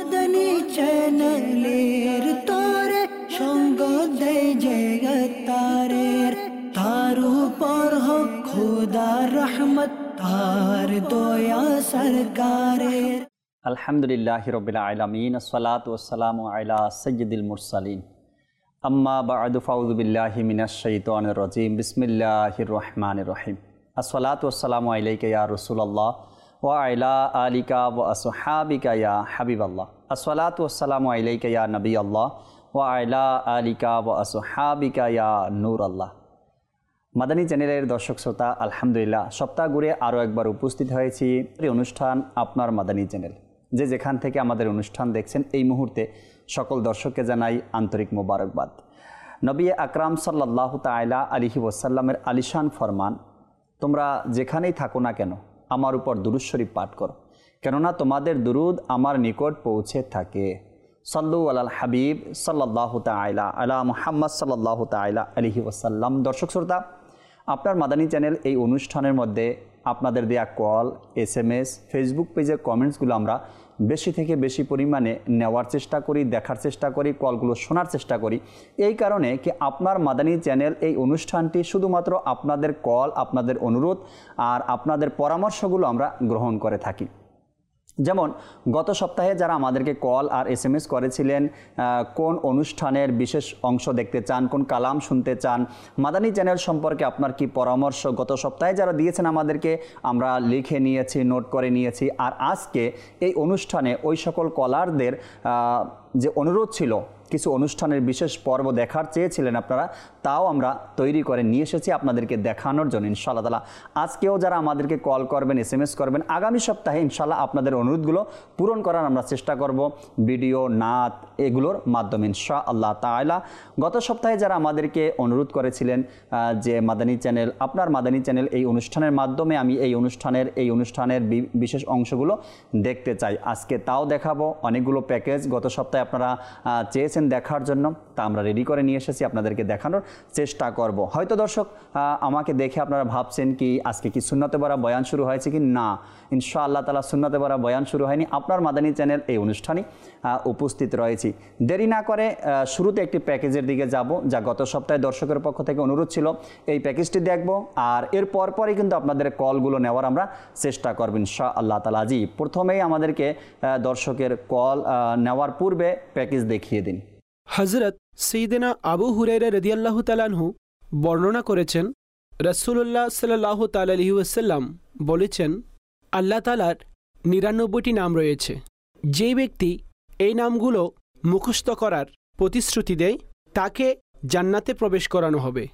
মাদানী চ্যানেলের তরে সঙ্গ দেয় জগতারের, তার উপর হোক খোদার রহমত, তার দয়া সরকারের। আলহামদুলিল্লাহি রাব্বিল আলামিন, আসসালাতু ওয়াসসালামু আলা সাইয়্যিদিল মুরসালিন, আম্মা বা'দু, ফাউযু বিল্লাহি মিনাশ শাইতানির রাজীম, বিসমিল্লাহির রহমানির রহিম। আসসালাতু ওয়াসসালামু আলাইকা ইয়া রাসূলুল্লাহ ওয়া আলা আলিকা ওয়া আসহাবিকা ইয়া হাবিবাল্লাহ। আসসালাতু ওয়াসসালামু আলাইকা ইয়া নবিয়াল্লাহ ওয়া আলা আলিকা ওয়া আসহাবিকা ইয়া নূরাল্লাহ। মাদানী চ্যানেলের দর্শক শ্রোতা, আলহামদুলিল্লাহ সপ্তাহ ঘুরে আরও একবার উপস্থিত হয়েছি এই অনুষ্ঠান আপনার মাদানী চ্যানেল। যে যেখান থেকে আমাদের অনুষ্ঠান দেখছেন এই মুহূর্তে সকল দর্শককে জানাই আন্তরিক মোবারকবাদ। নবী আকরাম সাল্লাল্লাহু তাআলা আলাইহি ওয়াসাল্লামের আলিশান ফরমান, তোমরা যেখানেই থাকো না কেন আমার উপর দুরূদ শরীফ পাঠ করো, কেননা তোমাদের দুরূদ আমার নিকট পৌঁছে থাকে। সাল্লু আলাল হাবিব সাল্লাল্লাহু তাআলা আলা মুহাম্মদ সাল্লাল্লাহু তাআলা আলাইহি ওয়াসাল্লাম। দর্শক শ্রোতা, আপনার মাদানী চ্যানেল এই অনুষ্ঠানের মধ্যে আপনাদের দেয়া কল, SMS, ফেসবুক পেজের কমেন্টসগুলো আমরা বেশি থেকে বেশি পরিমাণে নেওয়ার চেষ্টা করি, দেখার চেষ্টা করি, কলগুলো শোনার চেষ্টা করি। এই কারণে কি আপনার মাদানী চ্যানেল এই অনুষ্ঠানটি শুধুমাত্র আপনাদের কল, আপনাদের অনুরোধ আর আপনাদের পরামর্শগুলো আমরা গ্রহণ করে থাকি। যেমন গত সপ্তাহে যারা আমাদেরকে কল আর SMS করেছিলেন, কোন অনুষ্ঠানের বিশেষ অংশ দেখতে চান, কোন কালাম শুনতে চান, মাদানী চ্যানেল সম্পর্কে আপনার কি পরামর্শ, গত সপ্তাহে যারা দিয়েছেন আমাদেরকে আমরা লিখে নিয়েছি, নোট করে নিয়েছি। আর আজকে এই অনুষ্ঠানে ওই সকল কলারদের যে অনুরোধ ছিল, কিছু অনুষ্ঠানের বিশেষ পর্ব দেখার চেয়েছিলেন আপনারা, তাও আমরা তৈরি করে নিয়ে এসেছি আপনাদেরকে দেখানোর জন্য ইনশাআল্লাহ তাআলা। আজকেও যারা আমাদেরকে কল করবেন, SMS করবেন, আগামী সপ্তাহে ইনশাআল্লাহ আপনাদের অনুরোধগুলো পূরণ করার আমরা চেষ্টা করব ভিডিও, নাত এগুলোর মাধ্যমে ইনশাআল্লাহ তাআলা। গত সপ্তাহে যারা আমাদেরকে অনুরোধ করেছিলেন যে মাদানী চ্যানেল, আপনার মাদানী চ্যানেল এই অনুষ্ঠানের মাধ্যমে আমি এই অনুষ্ঠানের বিশেষ অংশগুলো দেখতে চাই, আজকে তাও দেখাবো। অনেকগুলো প্যাকেজ গত সপ্তাহে আপনারা চেয়েছেন দেখার জন্য, তা আমরা রেডি করে নিয়ে এসেছি, আপনাদেরকে দেখানোর চেষ্টা করব। হয়তো দর্শক আমাকে দেখে আপনারা ভাবছেন কি আজকে কি সুন্নতে ভরা বয়ান শুরু হয়েছে কি না, ইনশাআল্লাহ তাআলা সুন্নতে ভরা বয়ান শুরু হয়নি, আপনার মাদানী চ্যানেল এই অনুষ্ঠানে উপস্থিত রয়েছি। দেরি না করে শুরুতে একটি প্যাকেজের দিকে যাব, যা গত সপ্তাহে দর্শকের পক্ষ থেকে অনুরোধ ছিল, এই প্যাকেজটি দেখব আর এর পরপরই কিন্তু আপনাদের কলগুলো নেওয়ার আমরা চেষ্টা করব ইনশাআল্লাহ তাআলা। জি, প্রথমেই আমাদেরকে দর্শকের কল নেওয়ার পূর্বে প্যাকেজ দেখিয়ে দিন। হযরত সাইয়েদনা আবু হুরায়রা রাদিয়াল্লাহু তাআলা আনহু বর্ণনা করেছেন, রাসূলুল্লাহ সাল্লাল্লাহু তাআলা আলাইহি ওয়াসাল্লাম বলেছেন, আল্লাহ তাআলার ৯৯টি নাম রয়েছে। যে ব্যক্তি এই নামগুলো মুখস্থ করার প্রতিশ্রুতি দেয় তাকে জান্নাতে প্রবেশ করানো হবে।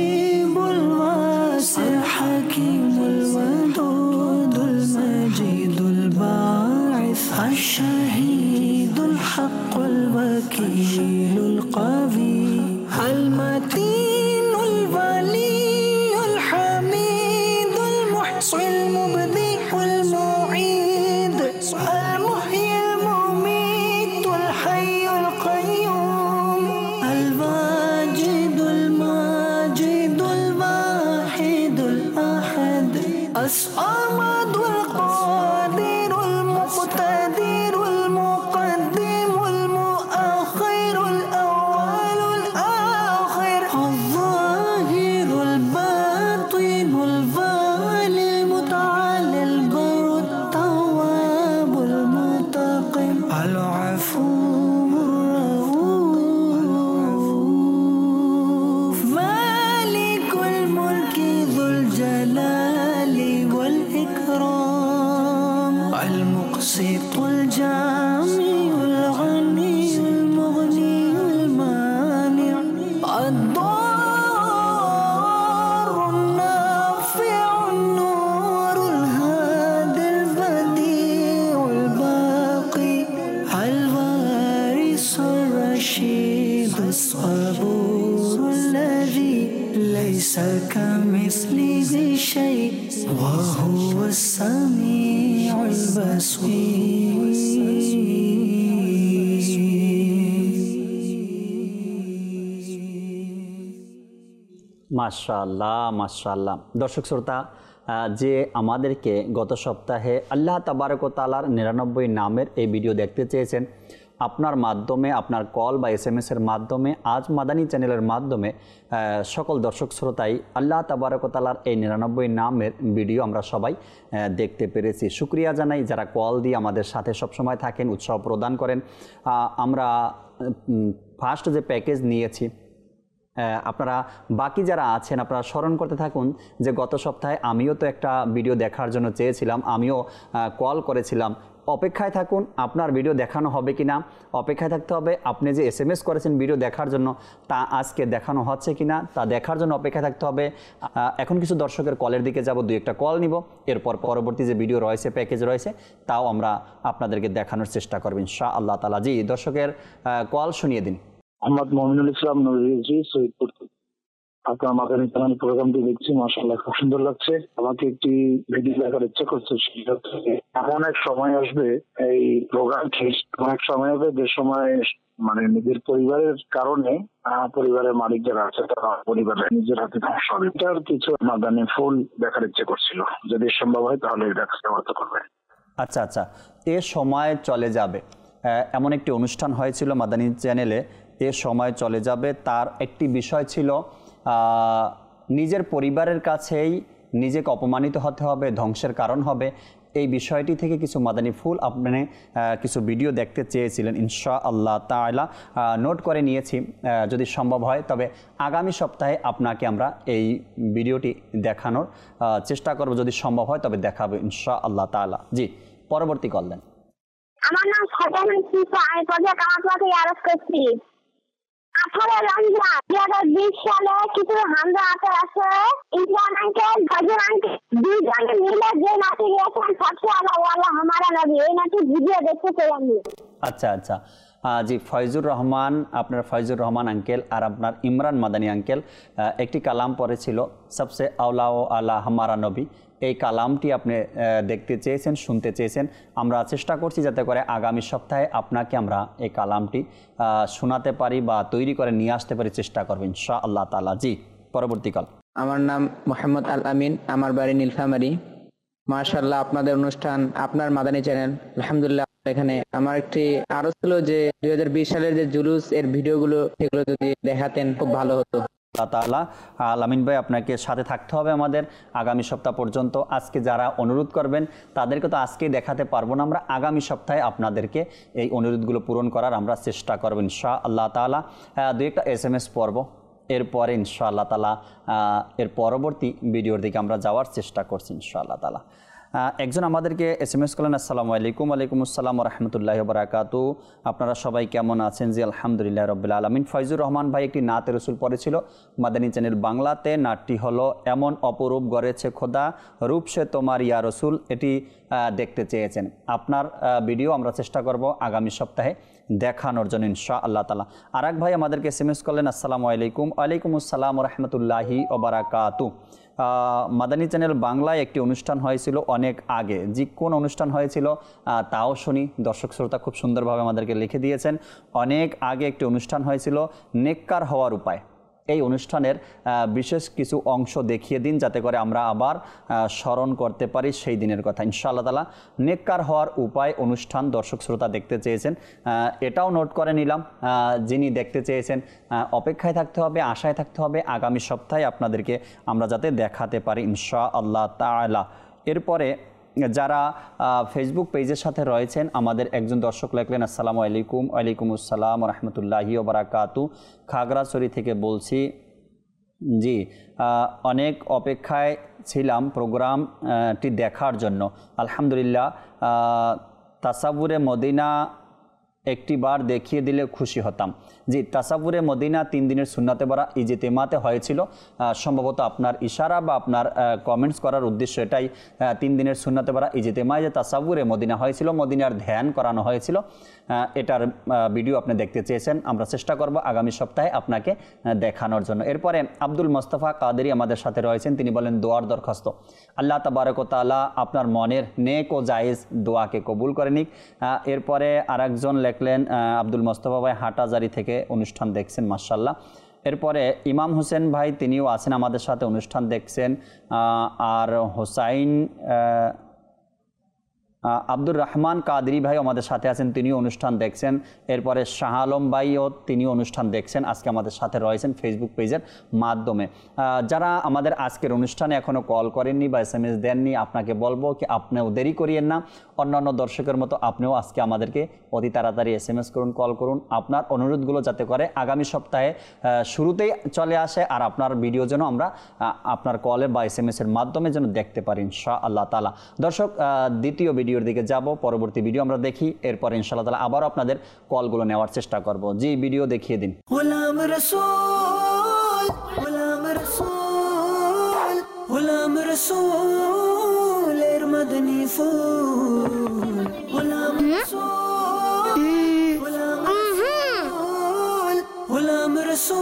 الحكيم الودود المجيد الشهيد الحق الوكيل القوي المتين الولي الحميد المحصي المبدئ المعيد المحيي المميت الحي القيوم الواجد الماجد الواحد الأحد الصمد القادر المقتدر المقدم المؤخر الأول الآخر الظاهر الباطن الوالي المتعالي البر التواب المنتقم العفو الرؤوف مالك الملك ذو الجلال والإكرام المقسط الجامع الغني المغني المانع الضار النافع النور الهادي البديع الباقي الوارث الرشيد الصبور الذي ليس كمثله شيء وهو السميع البصير মাশাআল্লাহ মাশাআল্লাহ। দর্শক শ্রোতা, যে আমাদেরকে গত সপ্তাহে আল্লাহ তাবারক ও তাআলার 99 নামের এই ভিডিও দেখতে চেয়েছেন, আপনার মাধ্যমে, আপনার কল বা SMS এর মাধ্যমে, আজ মাদানী চ্যানেলের মাধ্যমে সকল দর্শক শ্রোতাই আল্লাহ তাবারক ও তাআলার এই 99 নামের ভিডিও আমরা সবাই দেখতে পেরেছি। শুকরিয়া জানাই যারা কল দিয়ে আমাদের সাথে সবসময় থাকেন, উৎসাহ প্রদান করেন। আমরা ফার্স্ট যে প্যাকেজ নিয়েছি, আপনারা বাকি যারা আছেন আপনারা স্মরণ করতে থাকুন যে গত সপ্তাহে আমিও তো একটা ভিডিও দেখার জন্য চেয়েছিলাম, আমিও কল করেছিলাম। অপেক্ষায় থাকুন, আপনার ভিডিও দেখানো হবে কিনা অপেক্ষায় থাকতে হবে। আপনি যে SMS করেছেন ভিডিও দেখার জন্য, তা আজকে দেখানো হচ্ছে কিনা তা দেখার জন্য অপেক্ষায় থাকতে হবে। এখন কিছু দর্শকের কলের দিকে যাব, 2-1টা কল নিব, এরপর পরবর্তী যে ভিডিও রয়েছে, প্যাকেজ রয়েছে, তাও আমরা আপনাদেরকে দেখানোর চেষ্টা করব ইনশাআল্লাহ তাআলা। জি, দর্শকের কল শুনিয়ে দিন। মোহাম্মদ মমিনুল ইসলাম নবীজি সৈয়দপুর। আপনার মাদানী চ্যানেল প্রোগ্রামটি দেখছি, মাশাআল্লাহ খুব সুন্দর লাগছে। আমাকে একটি ভিডিও দেখার ইচ্ছা করছে। এমন এক সময় আসবে, এই প্রোগ্রাম এমন এক সময় হবে যে সময় মানে নিজের পরিবারের কারণে পরিবারের মালিক যারা আছে তারা পরিবারের নিজের হাতে ধ্বংস হবে। এটার কিছু মাদানী ফুল দেখার ইচ্ছে করছিল, যদি সম্ভব হয় তাহলে দেখার চেষ্টা করবে। আচ্ছা আচ্ছা, এ সময় চলে যাবে, এমন একটি অনুষ্ঠান হয়েছিল মাদানী চ্যানেলে, এ সময় চলে যাবে। তার একটি বিষয় ছিল নিজের পরিবারের কাছেই নিজেকে অপমানিত হতে হবে, ধ্বংসের কারণ হবে। এই বিষয়টি থেকে কিছু মাদানী ফুল আপনি কিছু ভিডিও দেখতে চেয়েছিলেন, ইনশাআল্লাহ তাআলা নোট করে নিয়েছি। যদি সম্ভব হয় তবে আগামী সপ্তাহে আপনাকে আমরা এই ভিডিওটি দেখানোর চেষ্টা করব, যদি সম্ভব হয় তবে দেখাবো ইনশাআল্লাহ তাআলা। জি, পরবর্তী কল দেন। আমার নাম সাজানুল সিফা, আমি প্রজেক্ট কামাতলাকে ইয়ারফ করছি। 18 রমজান 2020 সালে কিছু হামজা আকার আছে, ইমরান আঙ্কেল, ফজর আঙ্কেল দুইজনে মিলে যে নাচে গিয়েছেন সবচেয়ে আল্লাহ ওয়ালা হামারা নবী, এই নাচে ভিডিও দেখতে চাই আমি। আচ্ছা আচ্ছা, জি, ফয়জুর রহমান, আপনার ফয়জুর রহমান আঙ্কেল আর আপনার ইমরান মাদানী আঙ্কেল একটি কালাম পড়েছিল সবসে আওলা ও আলা হামারা নবী। এই কালামটি আপনি দেখতে চেয়েছেন, শুনতে চেয়েছেন। আমরা চেষ্টা করছি যাতে করে আগামী সপ্তাহে আপনাকে আমরা এই কালামটি শোনাতে পারি বা তৈরি করে নিয়ে আসতে পারি, চেষ্টা করবেন ইনশাআল্লাহ তাআলা। জি, পরবর্তী কল। আমার নাম মোহাম্মদ আল আমিন, আমার বাড়ি নীলফামারী। মাশাআল্লাহ, আপনাদের অনুষ্ঠান, আপনার মাদানী চ্যানেল, আলহামদুলিল্লাহ। এখানে আমার একটি আরো ছিল যে 2020 সালের যে জুলুস এর ভিডিওগুলো, সেগুলো যদি দেখাতেন খুব ভালো হতো। আল্লাহ তাআলা, আমিন ভাই, আপনাকে সাথে থাকতে হবে আমাদের আগামী সপ্তাহ পর্যন্ত। আজকে যারা অনুরোধ করবেন তাদেরকে তো আজকেই দেখাতে পারবো না, আমরা আগামী সপ্তাহে আপনাদেরকে এই অনুরোধগুলো পূরণ করার আমরা চেষ্টা করবো ইনশাআল্লাহ তাআলা। 2-1টা SMS পড়ব, এরপরে ইনশাআল্লাহ তাআলা এর পরবর্তী ভিডিওর দিকে আমরা যাওয়ার চেষ্টা করছি ইনশাআল্লাহ তাআলা। একজন আমাদেরকে SMS করলেন, আসসালামু আলাইকুম। ওয়ালাইকুম আসসালাম ওয়া রাহমাতুল্লাহি ওয়া বারাকাতুহু। আপনারা সবাই কেমন আছেন? জি, আলহামদুলিল্লাহ রাব্বিল আলামিন। ফয়জুর রহমান ভাই একটি নাতে রসুল পড়েছিল মাদানী চ্যানেল বাংলাতে। নাটটি হলো এমন অপরূপ গড়েছে খোদা, রূপ সে তোমার ইয়া রসুল। এটি দেখতে চেয়েছেন। আপনার ভিডিও আমরা চেষ্টা করব আগামী সপ্তাহে দেখানোর জন্য ইনশাআল্লাহ তাআলা। আর এক ভাই আমাদেরকে SMS করলেন, আসসালামু আলাইকুম। ওয়ালাইকুম আসসালাম ওয়া রাহমাতুল্লাহি ওয়া বারাকাতুহু। মাদানী চ্যানেল বাংলায় একটি অনুষ্ঠান হয়েছিল অনেক আগে, যে কোন অনুষ্ঠান হয়েছিল তাও শুনি। দর্শক শ্রোতা খুব সুন্দরভাবে আমাদেরকে লিখে দিয়েছেন, অনেক আগে একটি অনুষ্ঠান হয়েছিল নেককার হওয়ার উপায়। এই অনুষ্ঠানের বিশেষ কিছু অংশ দেখিয়ে দিন, যাতে করে আমরা আবার স্মরণ করতে পারি সেই দিনের কথা ইনশাআল্লাহ তাআলা। নেককার হওয়ার উপায় অনুষ্ঠান দর্শক শ্রোতা দেখতে চেয়েছেন, এটাও নোট করে নিলাম। যিনি দেখতে চেয়েছেন অপেক্ষায় থাকতে হবে, আশায় থাকতে হবে, আগামী সপ্তাহে আপনাদেরকে আমরা যাতে দেখাতে পারি ইনশাআল্লাহ তাআলা। এরপরে যারা ফেসবুক পেজের সাথে রয়েছেন, আমাদের একজন দর্শক লিখলেন, আসসালামু আলাইকুম। ওয়ালাইকুম আসসালাম ওয়া রাহমাতুল্লাহি ওয়া বারাকাতুহু। খাগড়াছড়ি থেকে বলছি। জি, অনেক অপেক্ষায় ছিলাম প্রোগ্রামটি দেখার জন্য। আলহামদুলিল্লাহ, তাসাউরে মদিনা একটি বার দেখিয়ে দিলে খুশি হতাম। জি, তাসাউরে মদিনা 3 দিনের সুন্নাতে ভরা ইজতেমাতে হয়েছিল। সম্ভবত আপনার ইশারা বা আপনার কমেন্টস করার উদ্দেশ্য এটাই, 3 দিনের সুন্নাতে ভরা ইজতেমায় যে তাসাউরে মদিনা হয়েছিল, মদিনার ধ্যান করানো হয়েছিল, এটার ভিডিও আপনি দেখতে চেয়েছেন। আমরা চেষ্টা করব আগামী সপ্তাহে আপনাকে দেখানোর জন্য। এরপরে আব্দুল মোস্তফা কাদেরি আমাদের সাথে রয়েছেন, তিনি বলেন দোয়ার দরখাস্ত। আল্লাহ তাবারক ওয়া তাআলা আপনার মনের নেক ও জায়েজ দোয়াকে কবুল করে নিক। এরপরে আরেকজন লেখলেন, আব্দুল মোস্তফা ভাই হাটাজারি থেকে অনুষ্ঠান দেখছেন, মাশাআল্লাহ। এরপরে ইমাম হোসেন ভাই, তিনিও আছেন আমাদের সাথে, অনুষ্ঠান দেখছেন। আর হোসাইন আব্দুর রহমান কাদরি ভাই আমাদের সাথে আছেন, তিনিও অনুষ্ঠান দেখছেন। এরপরে শাহ আলম ভাইও তিনিও অনুষ্ঠান দেখছেন, আজকে আমাদের সাথে রয়েছেন ফেসবুক পেজের মাধ্যমে। যারা আমাদের আজকের অনুষ্ঠানে এখনও কল করেননি বা SMS দেননি, আপনাকে বলবো কি আপনিও দেরি করিয়েন না। অন্যান্য দর্শকের মতো আপনিও আজকে আমাদেরকে অতি তাড়াতাড়ি SMS করুন, কল করুন। আপনার অনুরোধগুলো যাতে করে আগামী সপ্তাহে শুরুতেই চলে আসে, আর আপনার ভিডিও যেন আমরা আপনার কলে বা SMS-এর মাধ্যমে যেন দেখতে পারি ইনশাআল্লাহ তাআলা। দর্শক, দ্বিতীয় ভিডিওর দিকে যাব, পরবর্তী ভিডিও আমরা দেখি, এরপর ইনশাআল্লাহ তাআলা আবার আপনাদের কলগুলো নেওয়ার চেষ্টা করব। জি, ভিডিও দেখিয়ে দিন। গোলাম রাসূল, গোলাম রাসূল, গোলাম রাসূলের মদনী ফুল, গোলাম রাসূল, গোলাম রাসূল, গোলাম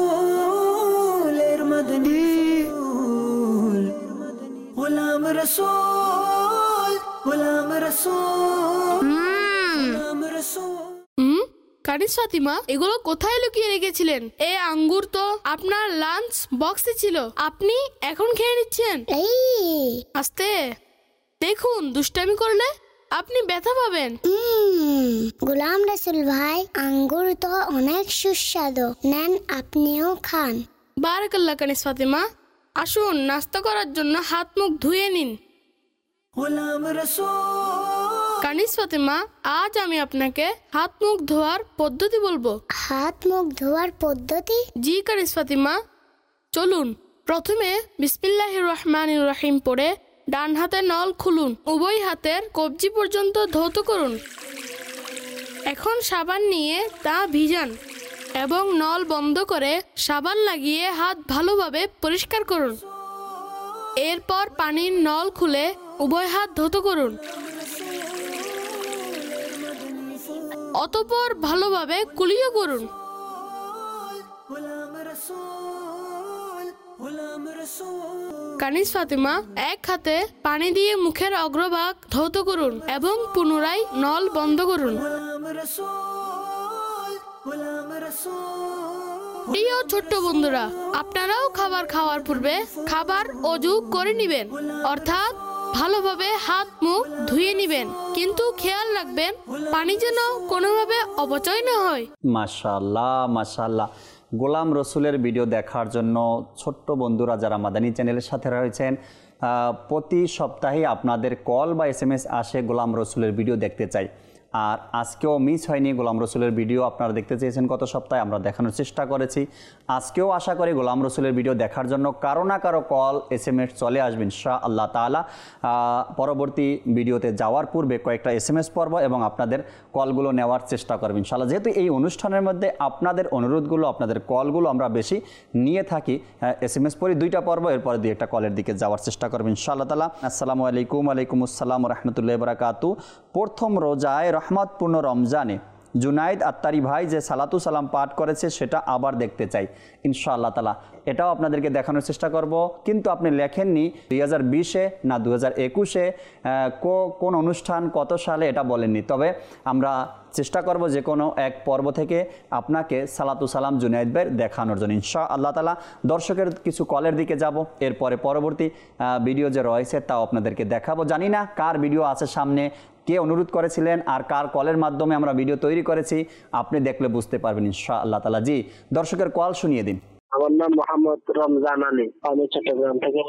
রাসূলের মদনী ফুল, গোলাম রাসূল, গোলাম রাসূল, গোলাম রাসূল। কানিস ফাতিমা, এগুলো কোথায় লুকিয়ে রেখেছিলেন? এই আঙ্গুর তো আপনার লাঞ্চ বক্সে ছিল, আপনি এখন খেয়ে নিচ্ছেন। আস্তে দেখুন, দুষ্টামি করলে আপনি ব্যথা পাবেন। গোলাম রাসূল ভাই, আঙ্গুর তো অনেক সুস্বাদু, নেন আপনিও খান। বারাকাল্লাহ কানিস ফাতিমা, আসুন নাস্তা করার জন্য হাত মুখ ধুয়ে নিন। গোলাম রাসূল, কানিস ফাতিমা, আজ আমি আপনাকে হাত মুখ ধোয়ার পদ্ধতি বলবো। হাত মুখ ধোয়ার পদ্ধতি? জি কানিস ফাতিমা, চলুন। প্রথমে বিসমিল্লাহির রহমানির রহিম পড়ে ডান হাতে নল খুলুন, উভয় হাতের কবজি পর্যন্ত ধৌত করুন। এখন সাবান নিয়ে তা ভিজান এবং নল বন্ধ করে সাবান লাগিয়ে হাত ভালোভাবে পরিষ্কার করুন। এরপর পানির নল খুলে উভয় হাত ধৌত করুন। অতঃপর ভালোভাবে কুলিও করুন। কানিস ফাতিমা, এক হাতে পানি দিয়ে মুখের অগ্রভাগ ধৌত করুন এবং পুনরায় নল বন্ধ করুন। প্রিয় ছোট্ট বন্ধুরা, আপনারাও খাবার খাওয়ার পূর্বে খাবার ওযু করে নেবেন, অর্থাৎ ভালোভাবে হাত মুখ ধুয়ে নেবেন, কিন্তু খেয়াল রাখবেন পানি যেন কোনোভাবে অপচয় না হয়। মাশাআল্লাহ, মাশাআল্লাহ। গোলাম রসুলের ভিডিও দেখার জন্য ছোট্ট বন্ধুরা যারা মাদানী চ্যানেলের সাথে রয়েছেন, প্রতি সপ্তাহে আপনাদের কল বা SMS আসে গোলাম রসুলের ভিডিও দেখতে চাই। আর আজকেও মিস হয়নি গোলাম রসুলের ভিডিও। আপনারা দেখতে চেয়েছেন গত সপ্তাহে, আমরা দেখানোর চেষ্টা করেছি। আজকেও আশা করি গোলাম রসুলের ভিডিও দেখার জন্য কারো না কারো কল SMS চলে আসবেন ইনশাআল্লাহ তাআলা। পরবর্তী ভিডিওতে যাওয়ার পূর্বে কয়েকটা SMS পড়ব এবং আপনাদের কলগুলো নেওয়ার চেষ্টা করব ইনশাআল্লাহ। যেহেতু এই অনুষ্ঠানের মধ্যে আপনাদের অনুরোধগুলো, আপনাদের কলগুলো আমরা বেশি নিয়ে থাকি, SMS পড়ি, 2টা পর্ব, এরপরে 2-1টা কলের দিকে যাওয়ার চেষ্টা করব ইনশাআল্লাহ তাআলা। আসসালামু আলাইকুম। ওয়ালাইকুম আসসালাম রাহমাতুল্লাহি ওয়া বারাকাতু। প্রথম রোজায় রহমতপূর্ণ রমজানে জুনাইদ আত্তারি ভাই যে সালাতু সালাম পাঠ করেছে সেটা আবার দেখতে চাই ইনশাআল্লাহ তাআলা। এটাও আপনাদেরকে দেখানোর চেষ্টা করব। কিন্তু আপনি লেখেননি 2020-এ না 2021-এ, কোন অনুষ্ঠান কত সালে এটা বলেননি। তবে আমরা চেষ্টা করব যে কোনো এক পর্ব থেকে আপনাকে সালাতু সালাম জুনাইদ ভাইয়ের দেখানোর জন্য ইনশাআল্লাহ তাআলা। দর্শকের কিছু কলের দিকে যাব, এরপরে পরবর্তী ভিডিও যে রয়েছে তাও আপনাদেরকে দেখাবো। জানি না কার ভিডিও আছে সামনে, কে অনুরোধ করেছিলেন আর কার কলের মাধ্যমে আমরা ভিডিও তৈরি করেছি, আপনি দেখলে বুঝতে পারবেন ইনশাআল্লাহ তাআলা। জি, দর্শকের কল শুনিয়ে দিন। আমার নাম মোহাম্মদ রমজান আলী, আমি চট্টগ্রাম থেকে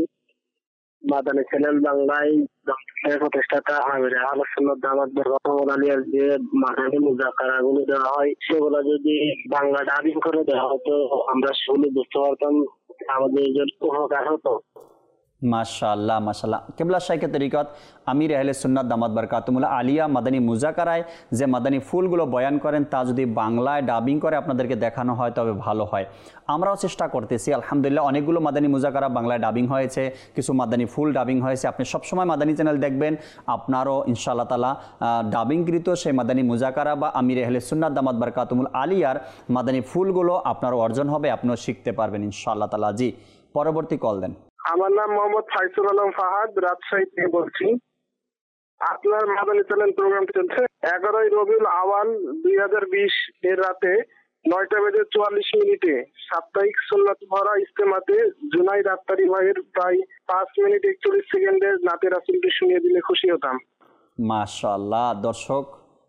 মাদানী চ্যানেল বাংলায় প্রতিষ্ঠাতা আমির আহলে সুন্নাত দাওয়াত বরকাতুহুল আলিয়ার যে মাদানী মুযাকারাগুলো দেওয়া হয় সেগুলো যদি বাংলা ডাবিং করে দেওয়া হতো আমরা সেগুলো বুঝতে পারতাম, আমাদের জন্য উপকার হতো। মাশাআল্লাহ মাশাআল্লাহ। কিবলা শাইখে তরিকত আমির আহলে সুন্নাত দামাত বরকাতুহুল আলিয়া মাদানী মুযাকারায় যে মাদানী ফুলগুলো বয়ান করেন তা যদি বাংলায় ডাবিং করে আপনাদেরকে দেখানো হয় তবে ভালো হয়। আমরাও চেষ্টা করতেছি আলহামদুলিল্লাহ। অনেকগুলো মাদানী মুযাকারা বাংলায় ডাবিং হয়েছে, কিছু মাদানী ফুল ডাবিং হয়েছে। আপনি সবসময় মাদানী চ্যানেল দেখবেন, আপনারও ইনশাআল্লাহ তাআলা ডাবিংকৃত সেই মাদানী মুযাকারা বা আমির আহলে সুন্নাত দামাত বরকাতুহুল আলিয়ার মাদানী ফুলগুলো আপনারও অর্জন হবে, আপনিও শিখতে পারবেন ইনশাআল্লাহ তাআলা। জি, পরবর্তী কল দেন। আমার নাম মোহাম্মদ ফাইসুল আলম ফাহাদ, রাজশাহী থেকে বলছি। আপনার মাদানী চ্যানেল প্রোগ্রামটি চলছে 11ই রবিউল আওয়াল 2020 এর রাতে 9:44 সাপ্তাহিক সুন্নাত ভরা ইজতেমাতে জুনাইদ আত্তারি ভাইয়ের প্রায় 5 মিনিট 41 সেকেন্ডের নাতে রাসূলকে শুনিয়ে দিলে খুশি হতাম। মাশাআল্লাহ। দর্শক,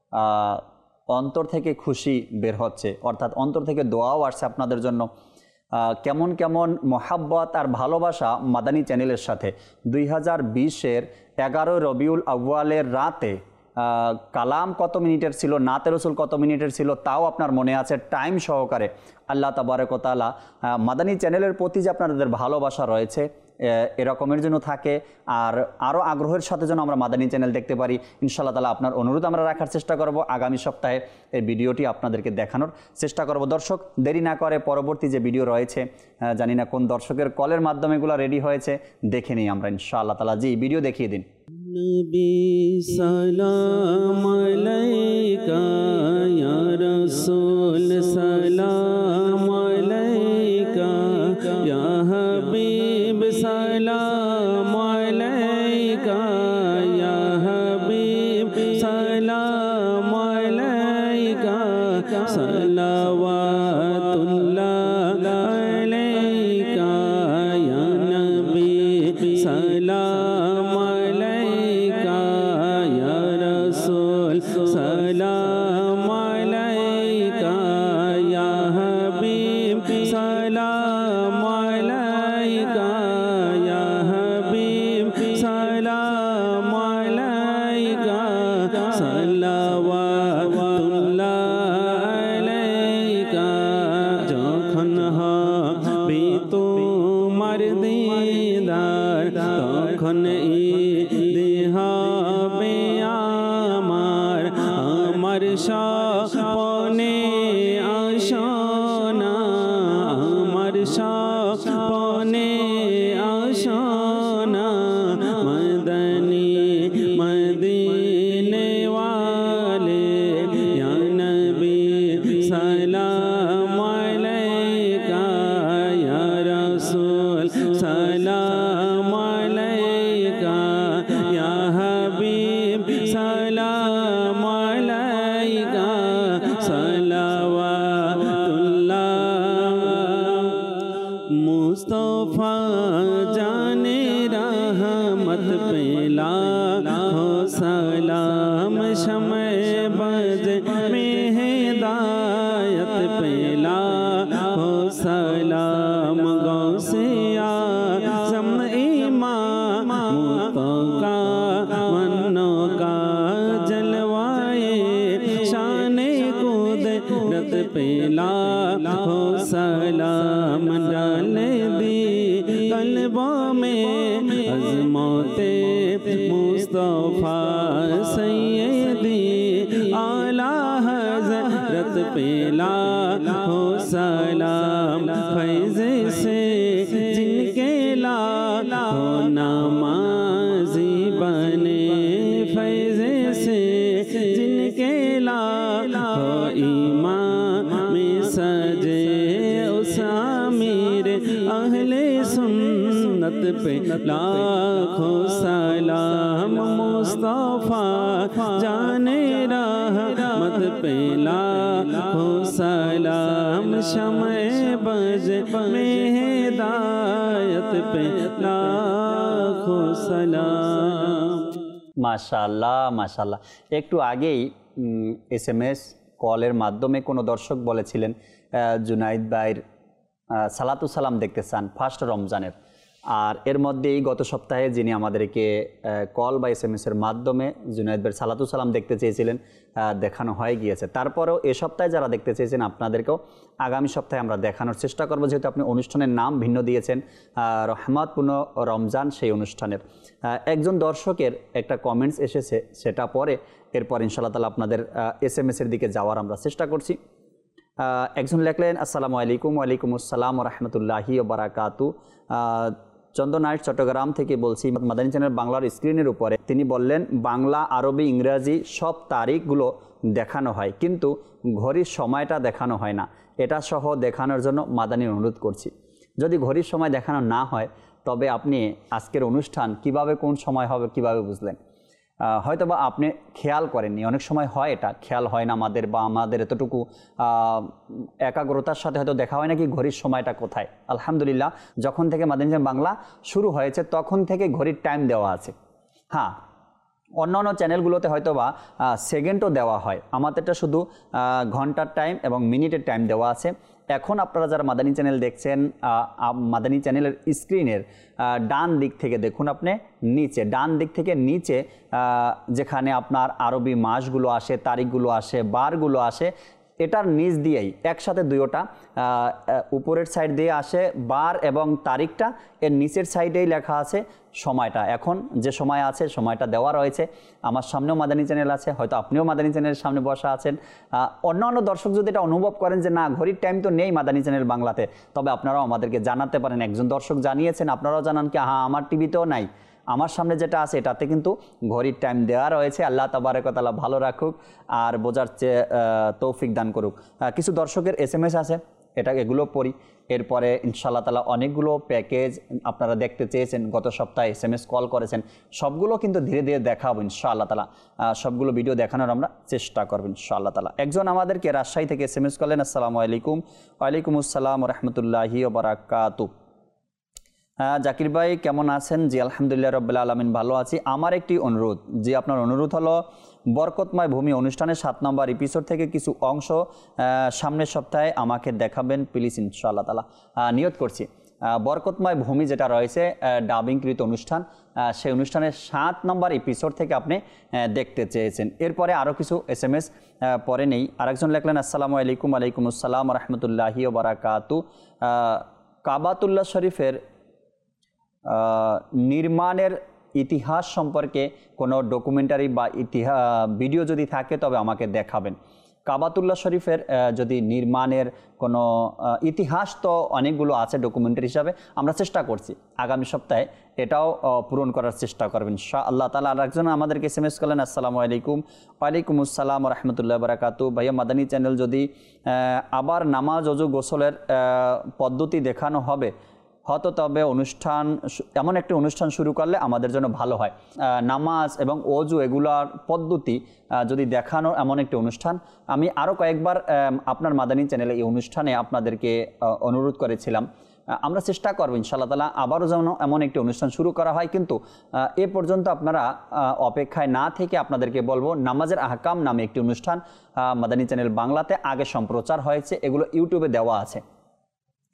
অন্তর থেকে খুশি বের হচ্ছে, অর্থাৎ অন্তর থেকে দোয়াও আসছে আপনাদের জন্য। কেমন কেমন মোহাব্বত আর ভালোবাসা মাদানী চ্যানেলের সাথে। 2020-এর 11 রবিউল আউয়ালের রাতে কালাম কত মিনিটের ছিল, নাতে রসুল কত মিনিটের ছিল তাও আপনার মনে আছে টাইম সহকারে। আল্লাহ তাবারক ওয়া তাআলা মাদানী চ্যানেলের প্রতি যে আপনাদের ভালোবাসা রয়েছে এরকমের জন্য থাকে, আর আরও আগ্রহের সাথে যেন আমরা মাদানী চ্যানেল দেখতে পারি ইনশাআল্লাহ তাআলা। আপনার অনুরোধ আমরা রাখার চেষ্টা করব, আগামী সপ্তাহে এই ভিডিওটি আপনাদেরকে দেখানোর চেষ্টা করব। দর্শক, দেরি না করে পরবর্তী যে ভিডিও রয়েছে, জানি না কোন দর্শকের কলের মাধ্যমে এগুলো রেডি হয়েছে, দেখে নিই আমরা ইনশাআল্লাহ তাআলা। জি, ভিডিও দেখিয়ে দিন। নবী সালাম আলাইকা ইয়া রাসূল সালাম আলাইকা ইয়া হাবিব সালাম আলাইকা ইয়া হাবিব সালাম আলাইকা সালাওয়াতুল্লাহ আলাইকা ইয়া নবী সালাম আলাইকা ইয়া রাসূল সালাম আলাইকা ইয়া হাবিব সালাম আলাইকা ইয়া হাবিব সালাম আলাইকা সালাওয়াতুল্লাহ আলাইকা। যখন হবে তোমার দিদার তখন ঈদ হবে আমার, আমার স্বপ্নে আসনা, আমার স্বপ্নে আসনা মদনী মদিনে ওয়ালে ইয়া নবী সালাম আলাইকা ইয়া রাসূল সালাম আলাইকা ইয়া হাবিব সালাম আলাইকা সালাওয়াতুল্লাহ। মুস্তাফা জানে रहमत पेला हो सलाम शमे बज में हिदायत पेला हो सलाम गौसिया सम इमाम मुतका मन्नो का जलवाए सलाम डाल दी कल्बों में अज़मते मुस्तफ़ा सैयदी आला हज़रत पे लाखो सलाम फैज़ से जिनके लाखो नमाज़ी बने फैज़ से जिनके लाखो ईमान में सजे उस अमीर अहले सुन्नत पे लाखों सलाम मुस्तफ़ा जाने रहमत पे लाखों सलाम शमे बज में हिदायत पे लाखों सलाम। মাশাআল্লাহ মাশাআল্লাহ। একটু আগেই SMS কলের মাধ্যমে কোনো দর্শক বলেছিলেন জুনাইদ ভাইয়ের সালাতু সালাম দেখতে চান ফার্স্ট রমজানের। আর এর মধ্যেই গত সপ্তাহে যিনি আমাদেরকে কল বা SMS এর মাধ্যমে জুনাইদ ভাইয়ের সালাতু সালাম দেখতে চেয়েছিলেন দেখানো হয়ে গিয়েছে। তারপরেও এ সপ্তাহে যারা দেখতে চেয়েছেন আপনাদেরকেও আগামী সপ্তাহে আমরা দেখানোর চেষ্টা করব, যেহেতু আপনি অনুষ্ঠানের নাম ভিন্ন দিয়েছেন রহমতপূর্ণ রমজান সেই অনুষ্ঠানের। একজন দর্শকের একটা কমেন্টস এসেছে, সেটা পরে এরপর ইনশাআল্লাহ তাআলা আপনাদের SMS এর দিকে যাওয়ার আমরা চেষ্টা করছি। একজন লেখলেন আসসালামু আলাইকুম। ওয়ালাইকুম আসসালাম ওয়া রাহমাতুল্লাহি ওয়া বারাকাতু। চন্দনাইট চট্টগ্রাম থেকে বলছি। মাদানী চ্যানেল বাংলার স্ক্রিনের উপরে তিনি বললেন বাংলা, আরবি, ইংরাজি সব তারিখগুলো দেখানো হয়, কিন্তু ঘড়ির সময়টা দেখানো হয় না। এটা সহ দেখানোর জন্য মাদানীর অনুরোধ করছি। যদি ঘড়ির সময় দেখানো না হয় তবে আপনি আজকের অনুষ্ঠান কিভাবে কোন সময় হবে কিভাবে বুঝলেন? হয়তোবা আপনি খেয়াল করেননি। অনেক সময় হয় এটা খেয়াল হয় না আমাদের, বা আমাদের এতটুকু একাগ্রতার সাথে হয়তো দেখা হয় না কি ঘড়ির সময়টা কোথায়। আলহামদুলিল্লাহ, যখন থেকে মাদানী চ্যানেল বাংলা শুরু হয়েছে তখন থেকে ঘড়ির টাইম দেওয়া আছে। হ্যাঁ, অন্যান্য চ্যানেলগুলোতে হয়তো বা সেকেন্ডও দেওয়া হয়, আমাদেরটা শুধু ঘন্টার টাইম এবং মিনিটের টাইম দেওয়া আছে। এখন আপনারা যারা মাদানী চ্যানেল দেখছেন, মাদানী চ্যানেলের স্ক্রিনের ডান দিক থেকে দেখুন, আপনি নিচে ডান দিক থেকে নিচে যেখানে আপনার আরবি মাসগুলো আসে, তারিখগুলো আসে, বারগুলো আসে, এটার নিচ দিয়েই একসাথে দুইটা উপরের সাইড দিয়ে আসে বার এবং তারিখটা, এর নিচের সাইডেই লেখা আছে সময়টা। এখন যে সময় আছে সময়টা দেওয়া রয়েছে। আমার সামনেও মাদানী চ্যানেল আছে, হয়তো আপনিও মাদানী চ্যানেলের সামনে বসা আছেন। অন্যান্য দর্শক যদি এটা অনুভব করেন যে না ঘড়ির টাইম তো নেই মাদানী চ্যানেল বাংলাতে, তবে আপনারাও আমাদেরকে জানাতে পারেন। একজন দর্শক জানিয়েছেন, আপনারাও জানান কি হ্যাঁ আমার টিভিতেও নাই, আমার সামনে যেটা আছে এটাতে কিন্তু ঘড়ির টাইম দেওয়া রয়েছে। আল্লাহ তাবারক ওয়া তাআলা ভালো রাখুক আর বোঝার চেয়ে তৌফিক দান করুক। কিছু দর্শকের SMS আছে, এগুলো পড়ি। এরপরে ইনশাআল্লাহ তাআলা অনেকগুলো প্যাকেজ আপনারা দেখতে চেয়েছেন, গত সপ্তাহে SMS কল করেছেন, সবগুলো কিন্তু ধীরে ধীরে দেখাবো ইনশাআল্লাহ তাআলা। সবগুলো ভিডিও দেখানোর আমরা চেষ্টা করব ইনশাআল্লাহ তাআলা। একজন আমাদেরকে রাজশাহী থেকে SMS করলেন আসসালামু আলাইকুম। ওয়ালাইকুম আসসালাম ওয়া রাহমাতুল্লাহি ওয়া বারাকাতু। জাকির ভাই কেমন আছেন? জি আলহামদুলিল্লাহ রাব্বিল আলামিন ভালো আছি। আমার একটি অনুরোধ, জি আপনার অনুরোধ হলো বরকতময় ভূমি অনুষ্ঠানের 7 নম্বর এপিসোড থেকে কিছু অংশ সামনের সপ্তাহে আমাকে দেখাবেন প্লিজ ইনশাআল্লাহ তাআলা। নিয়ত করছি বরকতময় ভূমি যেটা রয়েছে ডাবিংকৃত অনুষ্ঠান, সেই অনুষ্ঠানের 7 নম্বর এপিসোড থেকে আপনি দেখতে চেয়েছেন। এরপরে আরও কিছু SMS পরে নেই। আরেকজন লেখলেন আসসালামু আলাইকুম। ওয়ালাইকুম আসসালাম ওয়া রাহমাতুল্লাহি ওয়া বারাকাতু। কাবাতুল্লাহ শরীফের নির্মাণের ইতিহাস সম্পর্কে কোনো ডকুমেন্টারি বা ভিডিও যদি থাকে তবে আমাকে দেখাবেন। কাবাতুল্লাহ শরীফের যদি নির্মাণের কোনো ইতিহাস তো অনেকগুলো আছে ডকুমেন্টারি হিসাবে, আমরা চেষ্টা করছি আগামী সপ্তাহে এটাও পূরণ করার চেষ্টা করবেন ইনশাআল্লাহ তাআলা। আর একজন আমাদেরকে SMS করলেন আসসালামু আলাইকুম। ওয়ালাইকুম আসসালাম ওয়া রাহমাতুল্লাহি ওয়া বারাকাতু। ভাইয়া মাদানী চ্যানেল যদি আবার নামাজ ওযু গোসলের পদ্ধতি দেখানো হবে হয়তো, তবে অনুষ্ঠান এমন একটি অনুষ্ঠান শুরু করলে আমাদের জন্য ভালো হয়। নামাজ এবং ওযু এগুলার পদ্ধতি যদি দেখানো এমন একটি অনুষ্ঠান, আমি আরও কয়েকবার আপনার মাদানী চ্যানেলে এই অনুষ্ঠানে আপনাদেরকে অনুরোধ করেছিলাম। আমরা চেষ্টা করব ইনশাআল্লাহ তাআলা আবারও যেন এমন একটি অনুষ্ঠান শুরু করা হয়। কিন্তু এ পর্যন্ত আপনারা অপেক্ষায় না থেকে আপনাদেরকে বলবো নামাজের আহকাম নামে একটি অনুষ্ঠান মাদানী চ্যানেল বাংলাতে আগে সম্প্রচার হয়েছে, এগুলো ইউটিউবে দেওয়া আছে।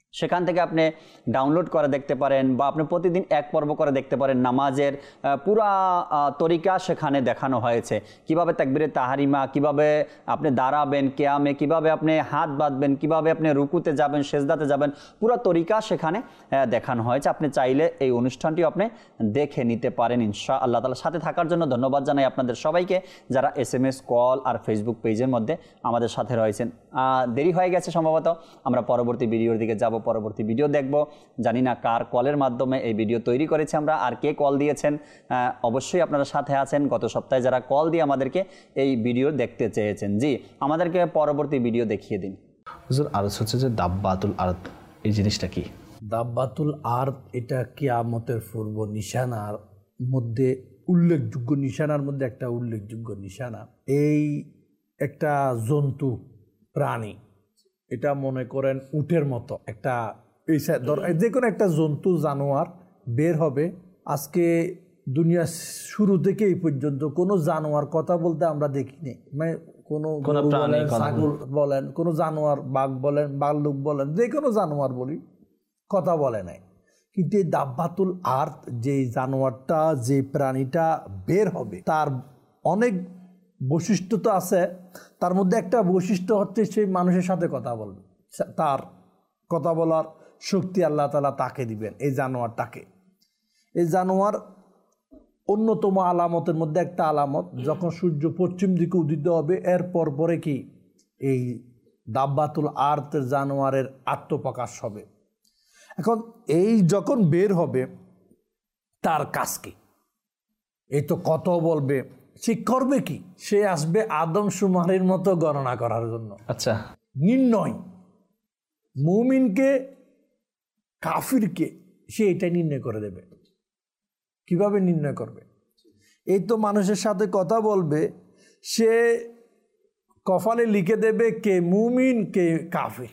সেখান থেকে আপনি ডাউনলোড করে দেখতে পারেন বা আপনি প্রতিদিন এক পর্ব করে দেখতে পারেন। নামাজের পুরা তরিকা সেখানে দেখানো হয়েছে, কিভাবে তাকবীরে তাহারিমা, কিভাবে আপনি দাঁড়াবেন কিয়ামে, কিভাবে আপনি হাত বাঁধবেন, কিভাবে আপনি রুকুতে যাবেন, সেজদাতে যাবেন, পুরা তরিকা সেখানে দেখানো হয়েছে। আপনি চাইলে এই অনুষ্ঠানটিও আপনি দেখে নিতে পারেন ইনশাআল্লাহ তাআলা। সাথে থাকার জন্য ধন্যবাদ জানাই আপনাদের সবাইকে যারা SMS, কল আর ফেসবুক পেজের মধ্যে আমাদের সাথে রয়েছেন। দেরি হয়ে গেছে সম্ভবত, আমরা পরবর্তী ভিডিওর দিকে যাব, পরবর্তী ভিডিও দেখব। জানি না কার কলের মাধ্যমে এই ভিডিও তৈরি করেছি আমরা, আর কে কল দিয়েছেন। অবশ্যই আপনারা সাথে আছেন গত সপ্তাহে যারা কল দিয়ে আমাদেরকে এই ভিডিও দেখতে চেয়েছেন। জি, আমাদেরকে পরবর্তী ভিডিও দেখিয়ে দিন। হুজুর, আরজ হচ্ছে যে দাব্বাতুল আরদ, এই জিনিসটা কি? দাব্বাতুল আরদ এটা কিয়ামতের পূর্ব নিশানার মধ্যে উল্লেখযোগ্য নিশানার মধ্যে একটা উল্লেখযোগ্য নিশানা। এই একটা জন্তু প্রাণী, এটা মনে করেন উটের মতো একটা, এই যে কোনো একটা জন্তু জানোয়ার বের হবে। আজকে দুনিয়া শুরু থেকে এই পর্যন্ত কোনো জানোয়ার কথা বলতে আমরা দেখিনি, মানে কোনো ছাগল বলেন, কোনো জানোয়ার, বাঘ বলেন, ভাল্লুক বলেন, যে কোনো জানোয়ার বলি, কথা বলে নাই। কিন্তু এই দাব্বাতুল আরদ, যে জানোয়ারটা, যে প্রাণীটা বের হবে, তার অনেক বৈশিষ্ট্য তো আছে। তার মধ্যে একটা বৈশিষ্ট্য হচ্ছে সেই মানুষের সাথে কথা বলবে, তার কথা বলার শক্তি আল্লাহ তাআলা তাকে দিবেন, এই জানোয়ারটাকে। এই জানোয়ার অন্যতম আলামতের মধ্যে একটা আলামত, যখন সূর্য পশ্চিম দিকে উদিত হবে এর পরে কি এই দাব্বাতুল আরদের জানোয়ারের আত্মপ্রকাশ হবে। এখন এই যখন বের হবে তার কাজ কি? এই তো কত বলবে, সে করবে কি? সে আসবে আদমশুমারির মতো গণনা করার জন্য। আচ্ছা, নির্ণয়, মুমিনকে কাফিরকে সে এটা নির্ণয় করে দেবে। কিভাবে নির্ণয় করবে? এই তো মানুষের সাথে কথা বলবে, সে কপালে লিখে দেবে কে মুমিন কে কাফির,